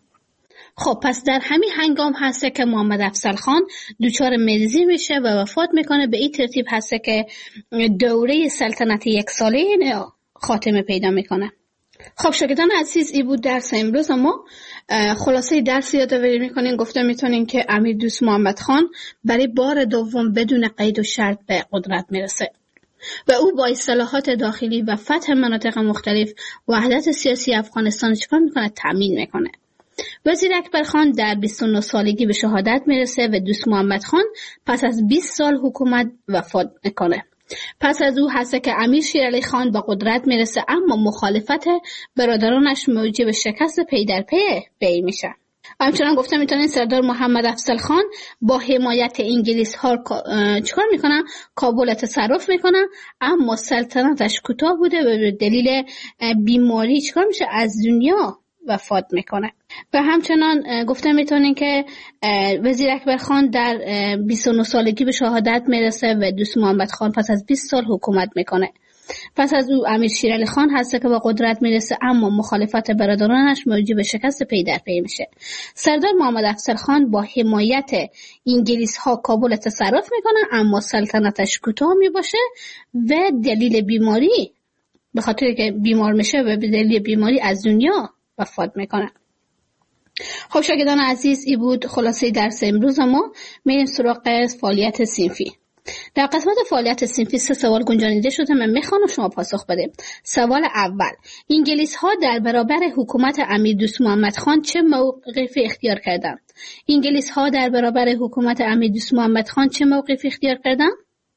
خب پس در همین هنگام هسته که محمد افضل خان دچار مریضی میشه و وفات میکنه. به این ترتیب هسته که دوره سلطنت یک ساله خاتمه پیدا میکنه. خب شاگردان عزیز، این بود درس امروز. ما خلاصه درس یادآوری میکنیم. گفته میتونیم که امیر دوست محمد خان برای بار دوم بدون قید و شرط به قدرت میرسه و او با اصلاحات داخلی و فتح مناطق مختلف وحدت سیاسی افغانستان چیکار میکنه؟ تامین میکنه. وزیر اکبر خان در بیست و نه سالگی به شهادت میرسه و دوست محمد خان پس از بیست سال حکومت وفات میکنه. پس از او هست که امیر شیر علی خان با قدرت میرسه، اما مخالفت برادرانش موجب شکست پی در پی بی میشه. همچنان گفته میتونین سردار محمد افضل خان با حمایت انگلیس ها چیکار میکنن؟ کابل تصرف میکنن، اما سلطنتش کوتاه بوده و به دلیل بیماری چیکار میشه؟ از دنیا وفات میکنه. و همچنان گفته میتونین که وزیر اکبر خان در بیست و نه سالگی به شهادت میرسه و دوست محمد خان پس از بیست سال حکومت میکنه. پس از او امیر شیر علی خان هست که با قدرت میرسه، اما مخالفت برادرانش موجب شکست پی در پی میشه. سردار محمد افضل خان با حمایت انگلیس ها کابل تصرف میکنه، اما سلطنتش کوتاه میباشه و دلیل بیماری، به خاطر که بیمار میشه و به دلیل بیماری از دنیا وفات میکنه. خب شاگردان عزیز، این بود خلاصه درس امروز. ما میریم سراغ فعالیت صنفی. در قسمت فعالیت صنفی سه سوال گنجانیده شده، من میخوام شما پاسخ بدیم. سوال اول: انگلیس ها در برابر حکومت امیر دوست محمد خان چه موقفی اختیار کردند؟ انگلیس ها در برابر حکومت امیر دوست محمد خان چه موقفی اختیار کردند؟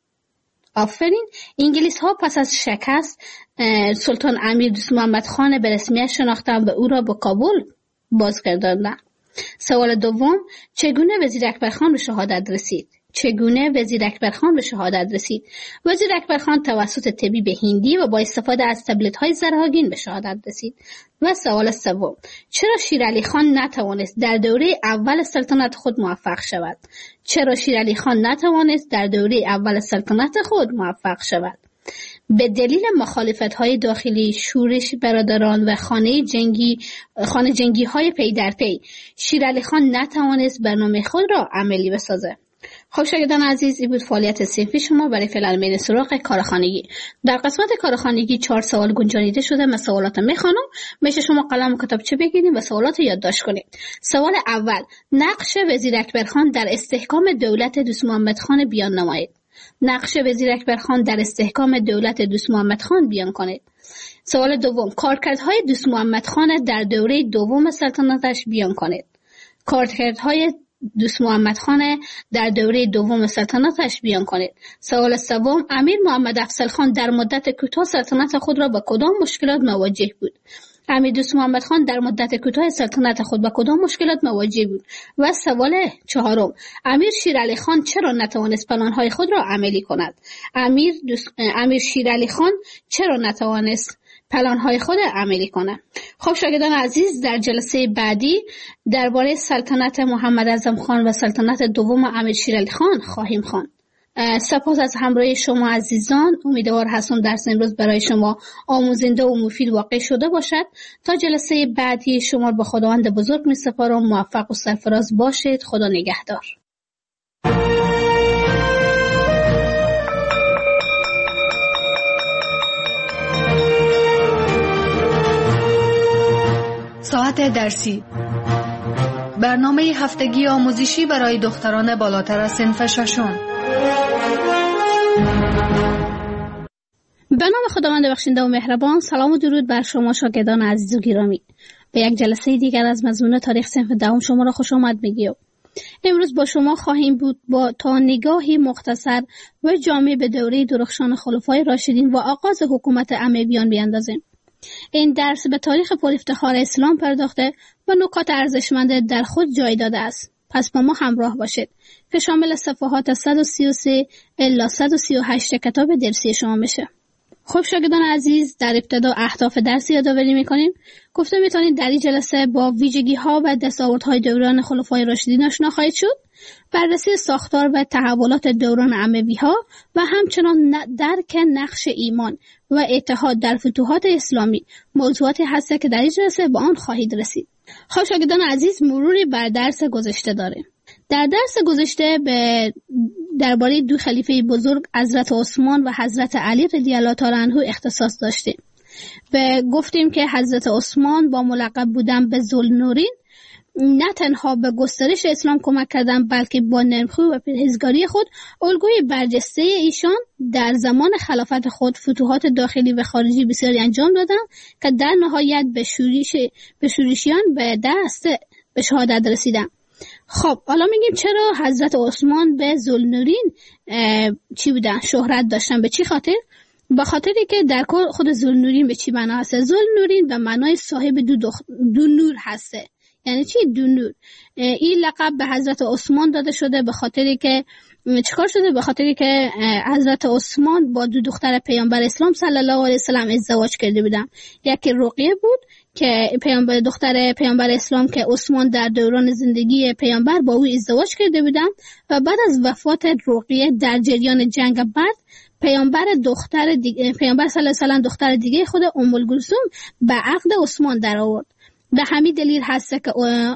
آفرین. انگلیس ها پس از شکست سلطان امیر دوست محمد خان به رسمیت شناختند و او را به کابل بازگرداندند. سوال دوم: چگونه وزیر اکبر خان به شهادت رسید؟ چگونه وزیر اکبر خان به شهادت رسید؟ وزیر اکبر خان توسط طبیب هندی و با استفاده از تبلت های زرهاگین به شهادت رسید. و سوال سوم: چرا شیر علی خان نتوانست در دوره اول سلطنت خود موفق شود؟ چرا شیر علی خان نتوانست در دوره اول سلطنت خود موفق شود؟ به دلیل مخالفت‌های داخلی، شورش برادران و خانه جنگی خانه جنگی های پی در پی، شیر علی خان نتوانست برنامه خود را عملی بسازه. خب شاگردان عزیز، این بود فعالیت صنفی شما. برای فعلا میریم سراغ کارخانگی. در قسمت کارخانگی چهار سوال گنجانیده شده. من سوالات میخوانم، میشه شما قلم و کتابچه بگیرید و سوالات یادداشت کنید. سوال اول: نقش وزیر اکبر خان در استحکام دولت دوست محمد خان بیان نمایید. نقش وزیر اکبر خان در استحکام دولت دوست محمد خان بیان کنید. سوال دوم: کارکردهای دوست محمد خان در دوره دوم سلطنتش بیان کنید. کارکردهای دوست محمد خان در دوره دوم سلطنتش بیان کنید. سوال سوم: امیر محمد افضل خان در مدت کوتاه سلطنت خود را با کدام مشکلات مواجه بود؟ امیر دوست محمد خان در مدت کوتاه سلطنت خود با کدام مشکلات مواجه بود؟ و سوال چهارم: امیر شیر علی خان چرا نتوانست پلان‌های خود را عملی کند؟ امیر دوست... امیر شیر علی خان چرا نتوانست پلان‌های خود عملی کنه؟ خب شاگردان عزیز، در جلسه بعدی درباره سلطنت محمد اعظم خان و سلطنت دوم امیر شیر علی خان خواهیم خواند. سپاس از همراهی شما عزیزان. امیدوار هستم درس امروز برای شما آموزنده و مفید واقع شده باشد. تا جلسه بعدی شما به خداوند بزرگ می‌سپارم. موفق و سرفراز باشید. خدا نگهدار.
ساعت درسی، برنامه هفتگی آموزشی برای دختران بالاتر از صنف ششم.
به نام خداوند بخشنده و مهربان. سلام و درود بر شما شاگردان عزیز و گرامی. به یک جلسه دیگر از مضمون تاریخ صنف دهم شما را خوش آمد میگیم. امروز با شما خواهیم بود با تا نگاهی مختصر و جامع به دوره درخشان خلفای راشدین و آغاز حکومت امویان بیاندازیم. این درس به تاریخ پرافتخار اسلام پرداخته و نکات ارزشمند در خود جای داده است. پس با ما همراه باشید که شامل صفحات صد و سی و سه الی صد و سی و هشت کتاب درسی شما میشه. خب شاگردان عزیز، در ابتدا اهداف درسی یادآوری میکنیم. گفته میتونید در این جلسه با ویژگی ها و دستاوردهای دوران خلفای راشدین آشنا خواهید شد، بررسی ساختار و تحولات دوران اموی ها و همچنان درک نقش ایمان و اتحاد در فتوحات اسلامی موضوعاتی هست که در این جلسه با آن خواهید رسید. خب شاگردان عزیز، مروری بر درس گذشته داریم. در درس گذشته به درباره دو خلیفه بزرگ حضرت عثمان و حضرت علی رضی الله تعالی عنه اختصاص داشتیم. و گفتیم که حضرت عثمان با ملقب بودن به ذوالنورین نه تنها به گسترش اسلام کمک کردن، بلکه با نرمخو و پرهیزگاری خود الگوی برجسته ایشان در زمان خلافت خود فتوحات داخلی و خارجی بسیاری انجام دادند که در نهایت به شورش به شورشیان به دست به شهادت رسیدند. خب حالا میگیم چرا حضرت عثمان به ذوالنورین چی بودن؟ شهرت داشتن. به چی خاطر؟ به خاطری که در خود ذوالنورین به چی معنا هست؟ ذوالنورین به معنای صاحب دو, دخ... دو نور هسته. یعنی چی دو نور؟ این لقب به حضرت عثمان داده شده به خاطری که چیکار شده؟ به خاطری که حضرت عثمان با دو دختر پیامبر اسلام صلی الله علیه و سلم ازدواج کرده بودن. یکی رقیه بود که پیامبر دختر پیامبر اسلام که عثمان در دوران زندگی پیامبر با او ازدواج کرده بودن و بعد از وفات رقیه در جریان جنگ بدر پیامبر دختر دیگه پیامبر صلی الله علیه و سلم دختر دیگه خود ام الکلثوم به عقد عثمان در آورد. به همین دلیل هست که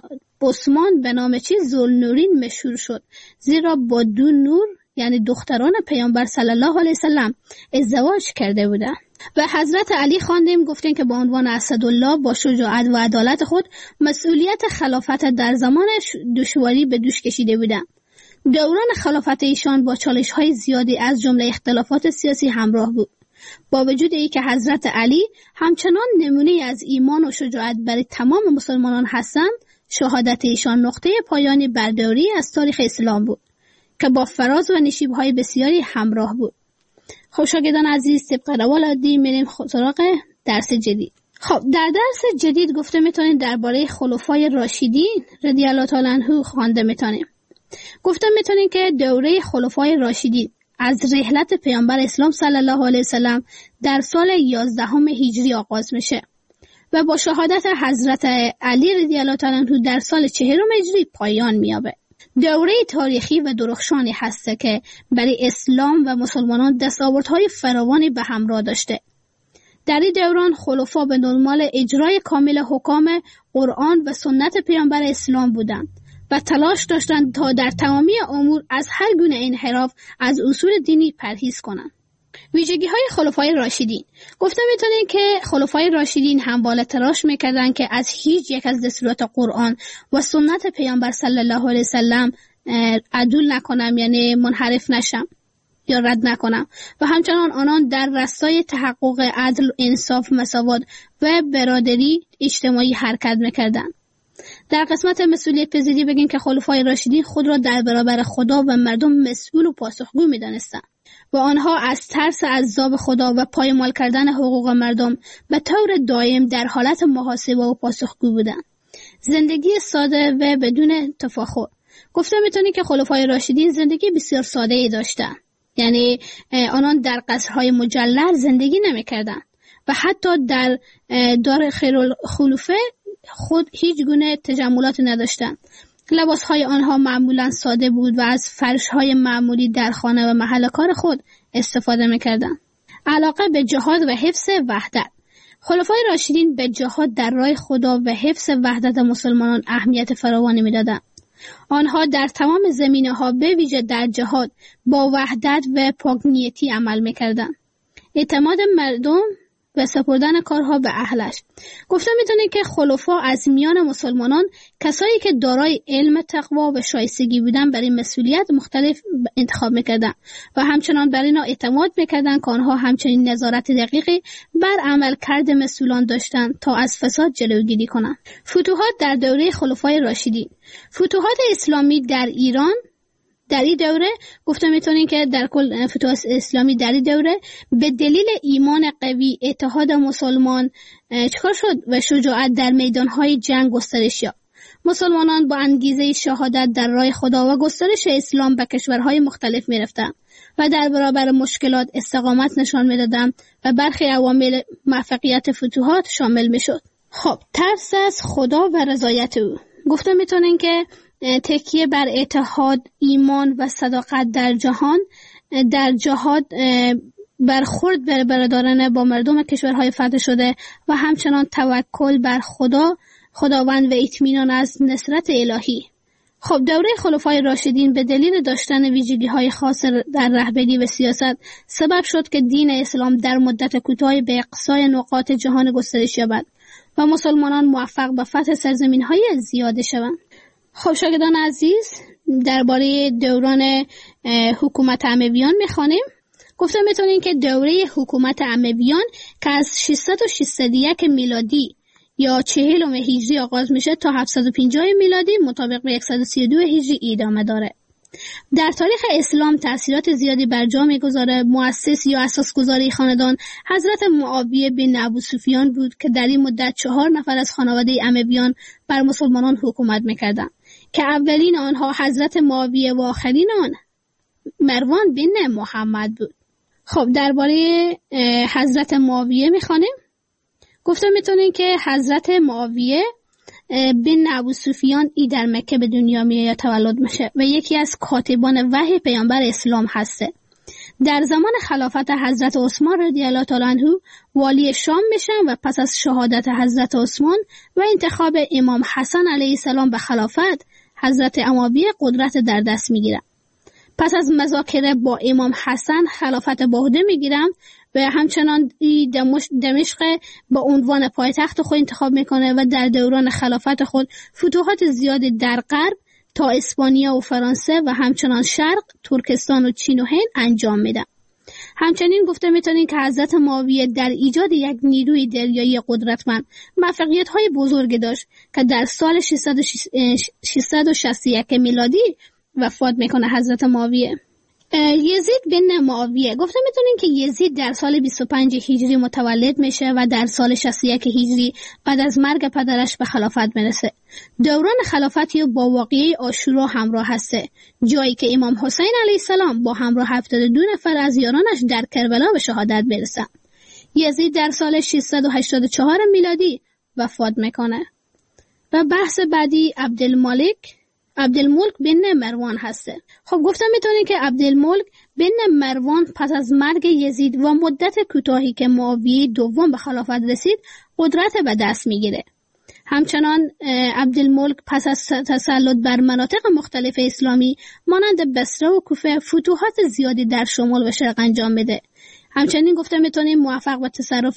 عثمان به نام چی ذوالنورین مشهور شد، زیرا با دو نور یعنی دختران پیامبر صلی الله علیه و سلم ازدواج کرده بودند. و حضرت علی خواندیم گفتیم که با عنوان اسدالله با شجاعت و عدالت خود مسئولیت خلافت در زمان دشواری به دوش کشیده بودند. دوران خلافت ایشان با چالش‌های زیادی از جمله اختلافات سیاسی همراه بود. با وجود اینکه حضرت علی همچنان نمونه از ایمان و شجاعت برای تمام مسلمانان هستند، شهادت ایشان نقطه پایانی برداری از تاریخ اسلام بود که با فراز و نشیب‌های بسیاری همراه بود. خب شاگردان عزیز، طبق روال عادی میریم سراغ درس جدید. خب در درس جدید گفته میتونید درباره خلفای راشدین رضی الله تعالی عنهم خوانده میتونیم. گفته میتونید که دوره خلفای راشدین از رحلت پیامبر اسلام صلی الله علیه و سلم در سال یازدهم هجری آغاز میشه و با شهادت حضرت علی رضی الله تعالی عنه در سال چهارم هجری پایان مییابه. دوره تاریخی و درخشانی هست که برای اسلام و مسلمانان دستاوردهای فراوانی به همراه داشته. در این دوران خلفا به دنبال اجرای کامل حکام قرآن و سنت پیامبر اسلام بودند و تلاش داشتند تا در تمامی امور از هر گونه انحراف از اصول دینی پرهیز کنند. ویژگی های خلفای راشدین. گفته میتونید که خلفای راشدین همواره تلاش میکردند که از هیچ یک از دستورات قرآن و سنت پیامبر صلی الله علیه و سلم عدول نکنم، یعنی منحرف نشم یا رد نکنم، و همچنان آنان در راستای تحقق عدل، انصاف، مساوات و برادری اجتماعی حرکت میکردند. در قسمت مسئولیت پذیری بگیم که خلفای راشدین خود را در برابر خدا و مردم مسئول و پاسخگو می‌دانستند و آنها از ترس عذاب خدا و پایمال کردن حقوق مردم به طور دائم در حالت محاسبه و پاسخگو بودند. زندگی ساده و بدون تفاخر. گفته میتونی که خلفای راشدین زندگی بسیار ساده ای داشتند. یعنی آنان در قصرهای مجلل زندگی نمی‌کردند و حتی در دار خیرالخلفه خود هیچ گونه تجملات نداشتند. لباسهای آنها معمولا ساده بود و از فرشهای معمولی در خانه و محل کار خود استفاده میکردند. علاقه به جهاد و حفظ وحدت. خلفای راشدین به جهاد در راه خدا و حفظ وحدت مسلمانان اهمیت فراوانی میدادند. آنها در تمام زمینه‌ها به ویژه در جهاد با وحدت و پاک‌نیتی عمل میکردند. اعتماد مردم و سپردن کارها به اهلش. گفته میتونه که خلفا از میان مسلمانان کسایی که دارای علم، تقوا و شایستگی بودن برای مسئولیت مختلف انتخاب میکردن و همچنان بر اینا اعتماد میکردن که آنها همچنین نظارت دقیقی بر عمل کرد مسئولان داشتن تا از فساد جلوگیری کنند. فتوحات در دوره خلفای راشدین. فتوحات اسلامی در ایران در این دوره گفته میتونین که در کل فتوحات اسلامی در این دوره به دلیل ایمان قوی، اتحاد مسلمان چکار شد و شجاعت در میدانهای جنگ گسترش یافت. مسلمانان با انگیزه شهادت در راه خدا و گسترش اسلام به کشورهای مختلف میرفتند و در برابر مشکلات استقامت نشان میدادند و برخی عوامل موفقیت فتوحات شامل میشد. خب، ترس از خدا و رضایت او. گفته میتونین که تکیه بر اتحاد، ایمان و صداقت در جهان در جهاد برخورد بر برادرانه با مردم کشورهای فتح شده و همچنان توکل بر خدا خداوند و اطمینان از نصرت الهی. خب، دوره خلفای راشدین به دلیل داشتن ویژگی‌های خاص در رهبری و سیاست سبب شد که دین اسلام در مدت کوتاهی به اقصای نقاط جهان گسترش یابد و مسلمانان موفق به فتح سرزمین‌های زیاده شوند. خب شاگردان عزیز، درباره دوران حکومت امویان میخوانیم. گفته میتونین که دوره حکومت امویان که از ششصد و شصت و یک میلادی یا چهلم هجری آغاز میشه تا هفتصد و پنجاه میلادی مطابق به صد و سی و دو هجری ادامه داره. در تاریخ اسلام تأثیرات زیادی بر جا میگذاره. مؤسس یا اساسگذار خاندان حضرت معاویه بن ابو سفیان بود که در این مدت چهار نفر از خانواده امویان بر مسلمانان حکومت میکردند که اولین آنها حضرت معاویه و آخرین آن مروان بن محمد بود. خب، درباره حضرت معاویه میخوانیم. گفته میتونین که حضرت معاویه بن ابو سفیان ای در مکه به دنیا میاد تولد میشه و یکی از کاتبان وحی پیامبر اسلام هسته. در زمان خلافت حضرت عثمان رضی الله تعالی عنه والی شام میشن و پس از شهادت حضرت عثمان و انتخاب امام حسن علیه السلام به خلافت، حضرت معاویه قدرت در دست میگیرن. پس از مذاکره با امام حسن خلافت به عهده میگیرن و همچنان دمشق به عنوان پایتخت خود انتخاب میکنه و در دوران خلافت خود فتوحات زیادی در غرب تا اسپانیا و فرانسه و همچنان شرق، ترکستان و چین و هند انجام میده. همچنین گفته میتونین که حضرت معاویه در ایجاد یک نیروی دریایی قدرتمند موفقیت‌های بزرگی داشت که در سال ششصد و شصت و یک میلادی وفات میکنه حضرت معاویه. یزید بن معاویه. گفته میتونین که یزید در سال بیست و پنج هجری متولد میشه و در سال شصت و یک هجری بعد از مرگ پدرش به خلافت میرسه. دوران خلافتی با واقعه عاشورا همراه هسته، جایی که امام حسین علیه السلام با همراه هفتاد و دو نفر از یارانش در کربلا به شهادت میرسه. یزید در سال ششصد و هشتاد و چهار میلادی وفات میکنه. و بحث بعدی عبدالملک عبدالملک بن مروان هسته. خب، گفتم میتونین که عبدالملک بن مروان پس از مرگ یزید و مدت کوتاهی که معاویه دوم به خلافت رسید قدرت به دست میگیره. همچنان عبدالملک پس از تسلط بر مناطق مختلف اسلامی مانند بصره و کوفه فتوحات زیادی در شمال و شرق انجام میده. همچنین گفته میتونیم موفق به تصرف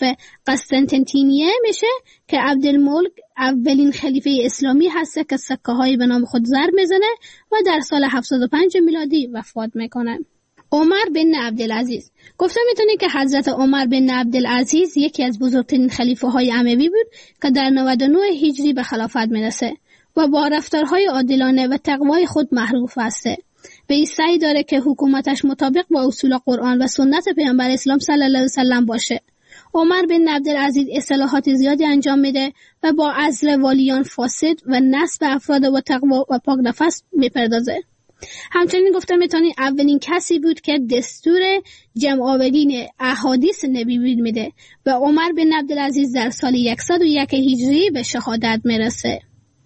قسطنطنیه میشه که عبدالملک اولین خلیفه اسلامی هسته که سکه های به نام خود ضرب میزنه و در سال هفتاد و پنج میلادی وفات میکنه. عمر بن عبدالعزیز. گفته میتونیم که حضرت عمر بن عبدالعزیز یکی از بزرگترین خلیفه های اموی بود که در نود و نه هجری به خلافت میرسه و با رفتارهای عادلانه و تقوای خود معروف هسته. و این سعی داره که حکومتش مطابق با اصول قرآن و سنت پیامبر اسلام صلی الله علیه و سلم باشه. عمر بن عبدالعزیز اصلاحات زیادی انجام میده و با عزل والیان فاسد و نصب افراد و تقوا و پاک نفس میپردازه. همچنین گفته میتونی اولین کسی بود که دستور جمع آورین احادیث نبی میده و عمر بن عبدالعزیز در سال صد و یک هجری به شهادت میرسه.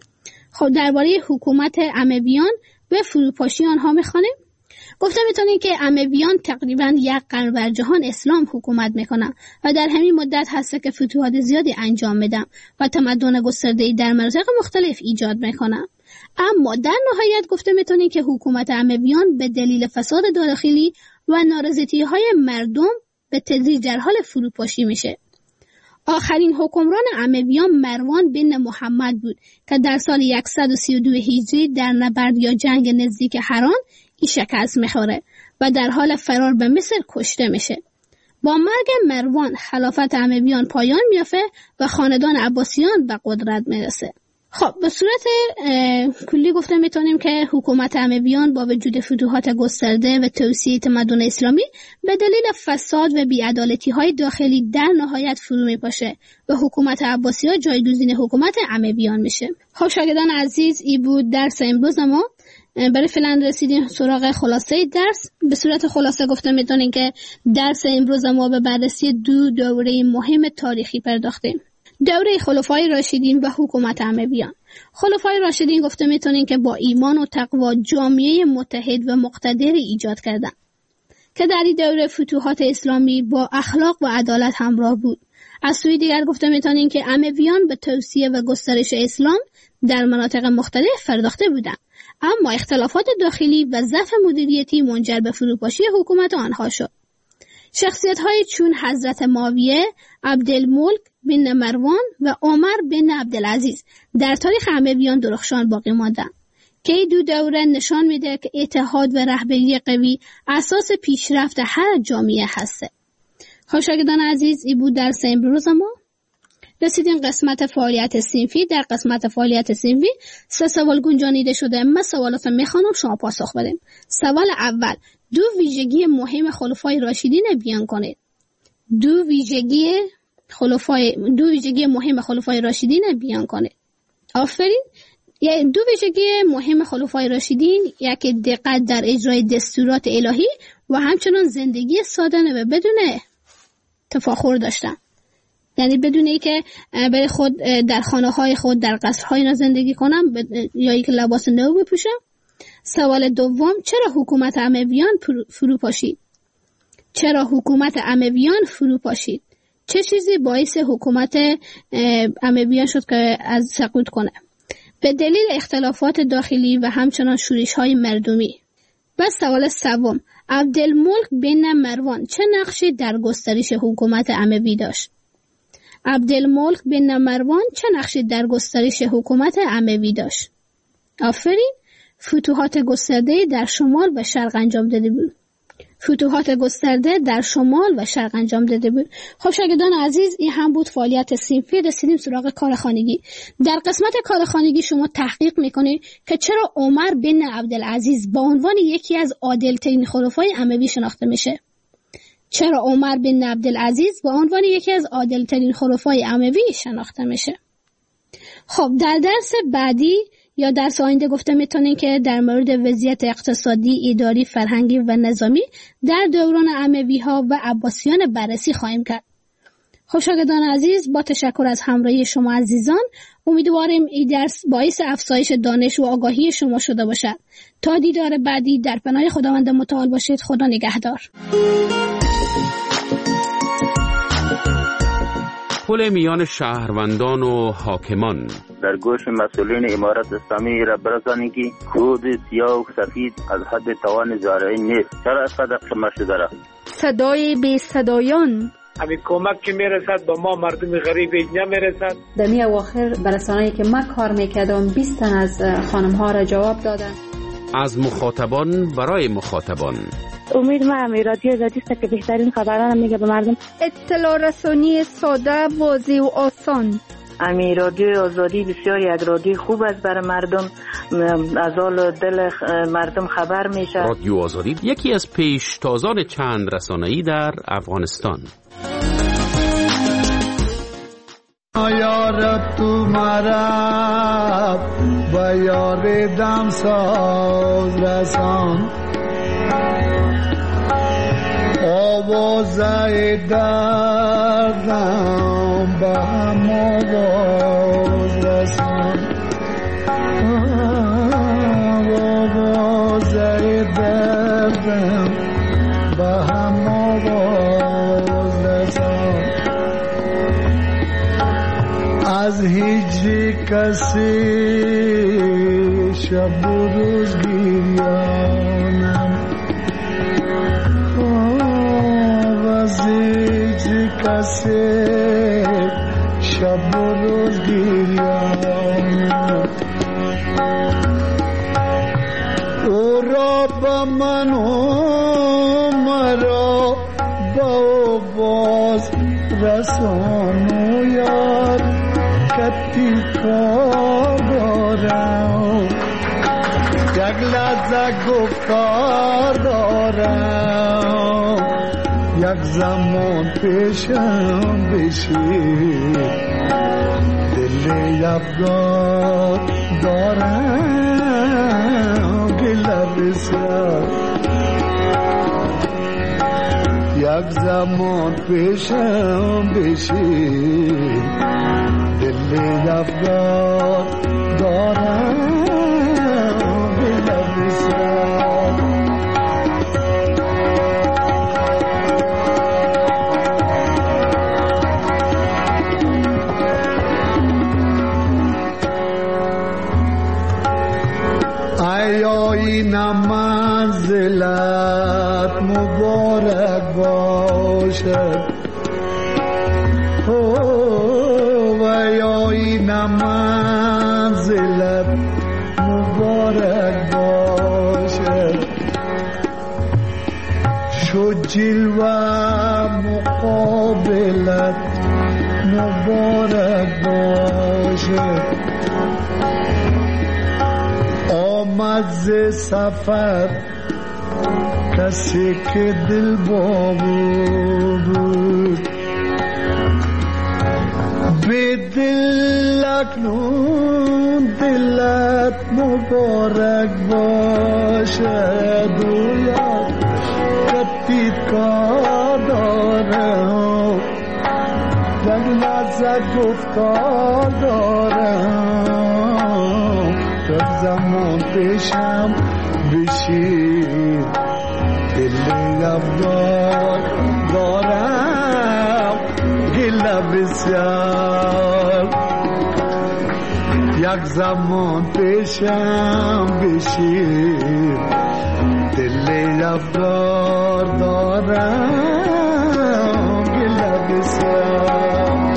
خب، درباره حکومت امویان و فروپاشی آنها میخوانیم. گفته میتونیم که امویان تقریبا یک قرن بر جهان اسلام حکومت میکنن و در همین مدت هست که فتوحات زیادی انجام میدن و تمدن گسترده‌ای در مناطق مختلف ایجاد میکنن. اما در نهایت گفته میتونیم که حکومت امویان به دلیل فساد داخلی و نارضایتی‌های مردم به تدریج در حال فروپاشی میشه. آخرین حکمران امویان مروان بن محمد بود که در سال صد و سی و دو هجری در نبرد یا جنگ نزدیک حران ای شکست میخوره و در حال فرار به مصر کشته میشه. با مرگ مروان خلافت امویان پایان میافته و خاندان عباسیان به قدرت میرسه. خب به صورت کلی گفته میتونیم که حکومت امویان با وجود فتوحات گسترده و توسعه تمدن اسلامی به دلیل فساد و بی‌عدالتی های داخلی در نهایت فرو میپاشه و حکومت عباسی‌ها جایگزین حکومت امویان میشه. خب شاگردان عزیز، این بود درس امروز ما. برای فعلا رسیدیم سراغ خلاصه درس. به صورت خلاصه گفته میتونیم که درس امروز ما به بررسی دو دوره مهم تاریخی پرداختیم. دوره خلفای راشدین و حکومت امویان. خلفای راشدین گفته میتونین که با ایمان و تقوا جامعه متحد و مقتدر ایجاد کردن که در این دوره فتوحات اسلامی با اخلاق و عدالت همراه بود. از سوی دیگر گفته میتونین که امویان به توسعه و گسترش اسلام در مناطق مختلف پرداخته بودند، اما اختلافات داخلی و ضعف مدیریتی منجر به فروپاشی حکومت آنها شد. شخصیت‌های چون حضرت معاویه، عبدالملک بن مروان و عمر بن عبدالعزیز در تاریخ امویان درخشان باقی ماندند که این دو دوره نشان میده که اتحاد و رهبری قوی اساس پیشرفت هر جامعه هسته. خب شاگردان عزیز، این بود درس امروز ما. رسیدیم قسمت فعالیت صنفی. در قسمت فعالیت صنفی سه سوال گنجانیده شده. من سوالات رو میخوانم، شما پاسخ بدید. سوال اول: دو ویژگی مهم خلفای راشدین بیان کنید. دو ویژگی خلفای دو ویژگی مهم خلفای راشدین بیان کنید. آفرین. یعنی دو ویژگی مهم خلفای راشدین، یکی دقت در اجرای دستورات الهی و همچنان زندگی سادانه و بدون تفاخر داشتن. یعنی بدون اینکه برای خود در خانه های خود در قصرهای اینا زندگی کنم یا اینکه لباس نو بپوشم. سوال دوم: چرا حکومت امویان فرو پاشید؟ چرا حکومت امویان فرو پاشید؟ چه چیزی باعث حکومت امویان شد که از سقوط کنه؟ به دلیل اختلافات داخلی و همچنان شورش های مردمی. و سوال سوم: عبدالملک بن مروان چه نقشی در گسترش حکومت اموی داشت؟ عبدالملک بن مروان چه نقشی در گسترش حکومت اموی داشت؟ آفرین. فتوحات گسترده در شمال و شرق انجام داده بود. فتوحات گسترده در شمال و شرق انجام داده بود. خب شاگردان عزیز، این هم بود فعالیت صنفی. رسیدیم سراغ کار خانگی. در قسمت کار خانگی شما تحقیق میکنید که چرا عمر بن عبدالعزیز با عنوان یکی از عادل‌ترین خلفای اموی شناخته میشه. چرا عمر بن عبدالعزیز با عنوان یکی از عادل‌ترین خلفای اموی شناخته میشه؟ خب در درس بعدی یا درس آینده گفته میتونین که در مورد وضعیت اقتصادی، اداری، فرهنگی و نظامی در دوران اموی ها و عباسیان بررسی خواهیم کرد. خب شاگردان عزیز، با تشکر از همراهی شما عزیزان، امیدواریم این درس باعث افزایش دانش و آگاهی شما شده باشد. تا دیدار بعدی، در پناه خداوند متعال باشید. خدا نگهدار.
پل میان شهروندان و حاکمان.
در گوش مسئولین امارت اسلامی را برسانید که کود سیاه و سفید از حد توان زارعی نیست. چرا اسقدر قمه شده را؟
صدای بی صدایان.
همین کمک که میرسد با ما مردم غریب اینجا میرسد.
در می اواخر برسانه‌ای که من کار میکردم بیست تن از خانم ها را جواب دادن.
از مخاطبان برای مخاطبان.
امید من رادیو آزادی است که بهترین خبران میگه به مردم.
اطلاع رسانی ساده، واضح و آسان.
امی رادیو آزادی بسیار یک رادیو خوب است برای مردم، از حال دل مردم خبر میشه.
رادیو آزادی یکی از پیشتازان چند رسانه‌ای در افغانستان.
یار تو مرا با یار دم ساز رسان، آوازه دردم به هم آواز رسان، آوازه دردم به هم آواز رسان. از هیچ کسی شب و روز گریانم، از هیچ کسی شب و روز گریانم او را با من و مرا با باز رسان و یاد کتی کار دارم یک لحظه گفتار دارم یک زمان پیشم بشی دل افگار دارم گله بسیار یک زمان پیشم بشی دل افگار دارم گله بسیار این منزلت مبارک باشد و یا این منزلت مبارک باشد شو جلوه مقابلت مبارک باشد آمد ز سفر کسی که دل بود به دل اکنون دلت مبارک باشد و یاد کتیت کار دارم یک لحظه گفتار دارم یک زمان پیشم بشید دل افگار دارم گله بسیار یک زمان پیشم بشید دل افگار دارم گله بسیار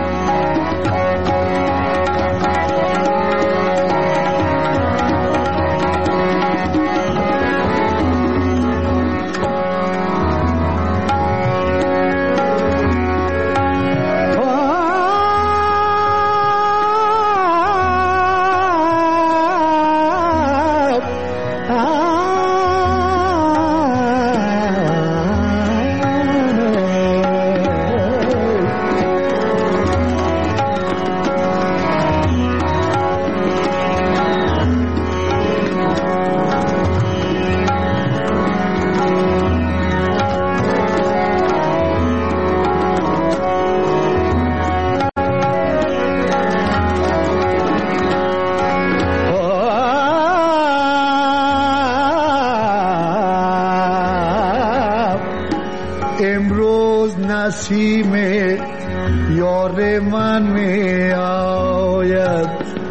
امروز نسیم یار من می آید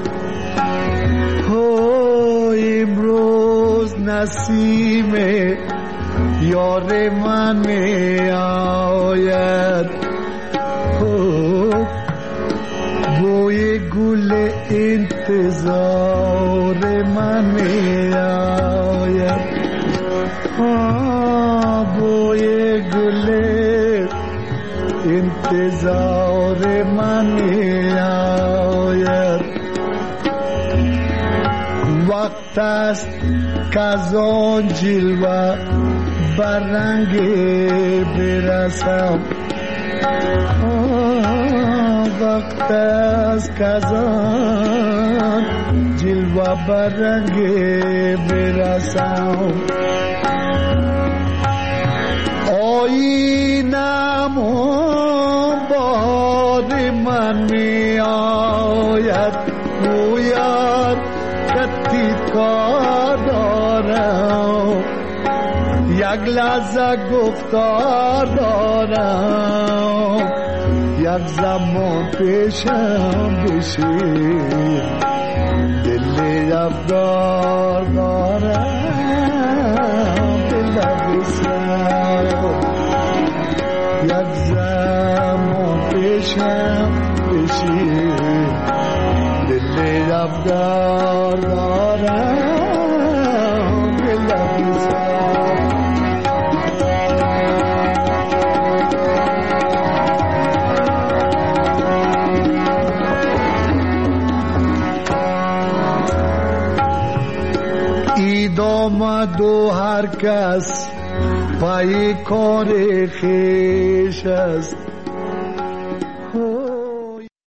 امروز نسیم یار من می آید بوی گل انتظار من می آید بوی گل انتظار من می آید وقت است که از آن جلوه بررنگ برسم وقت است که از آن جلوه بررنگ برسم آینم بار من می آید گوید کتی کار دارم یک لحظه گفتار دارم یک زمان پیشم بشید دل افگار دارم دل بسیار یک زمان پیشم بشی دل افگار دارم دل اید آمد و هر کس پای کار خیش است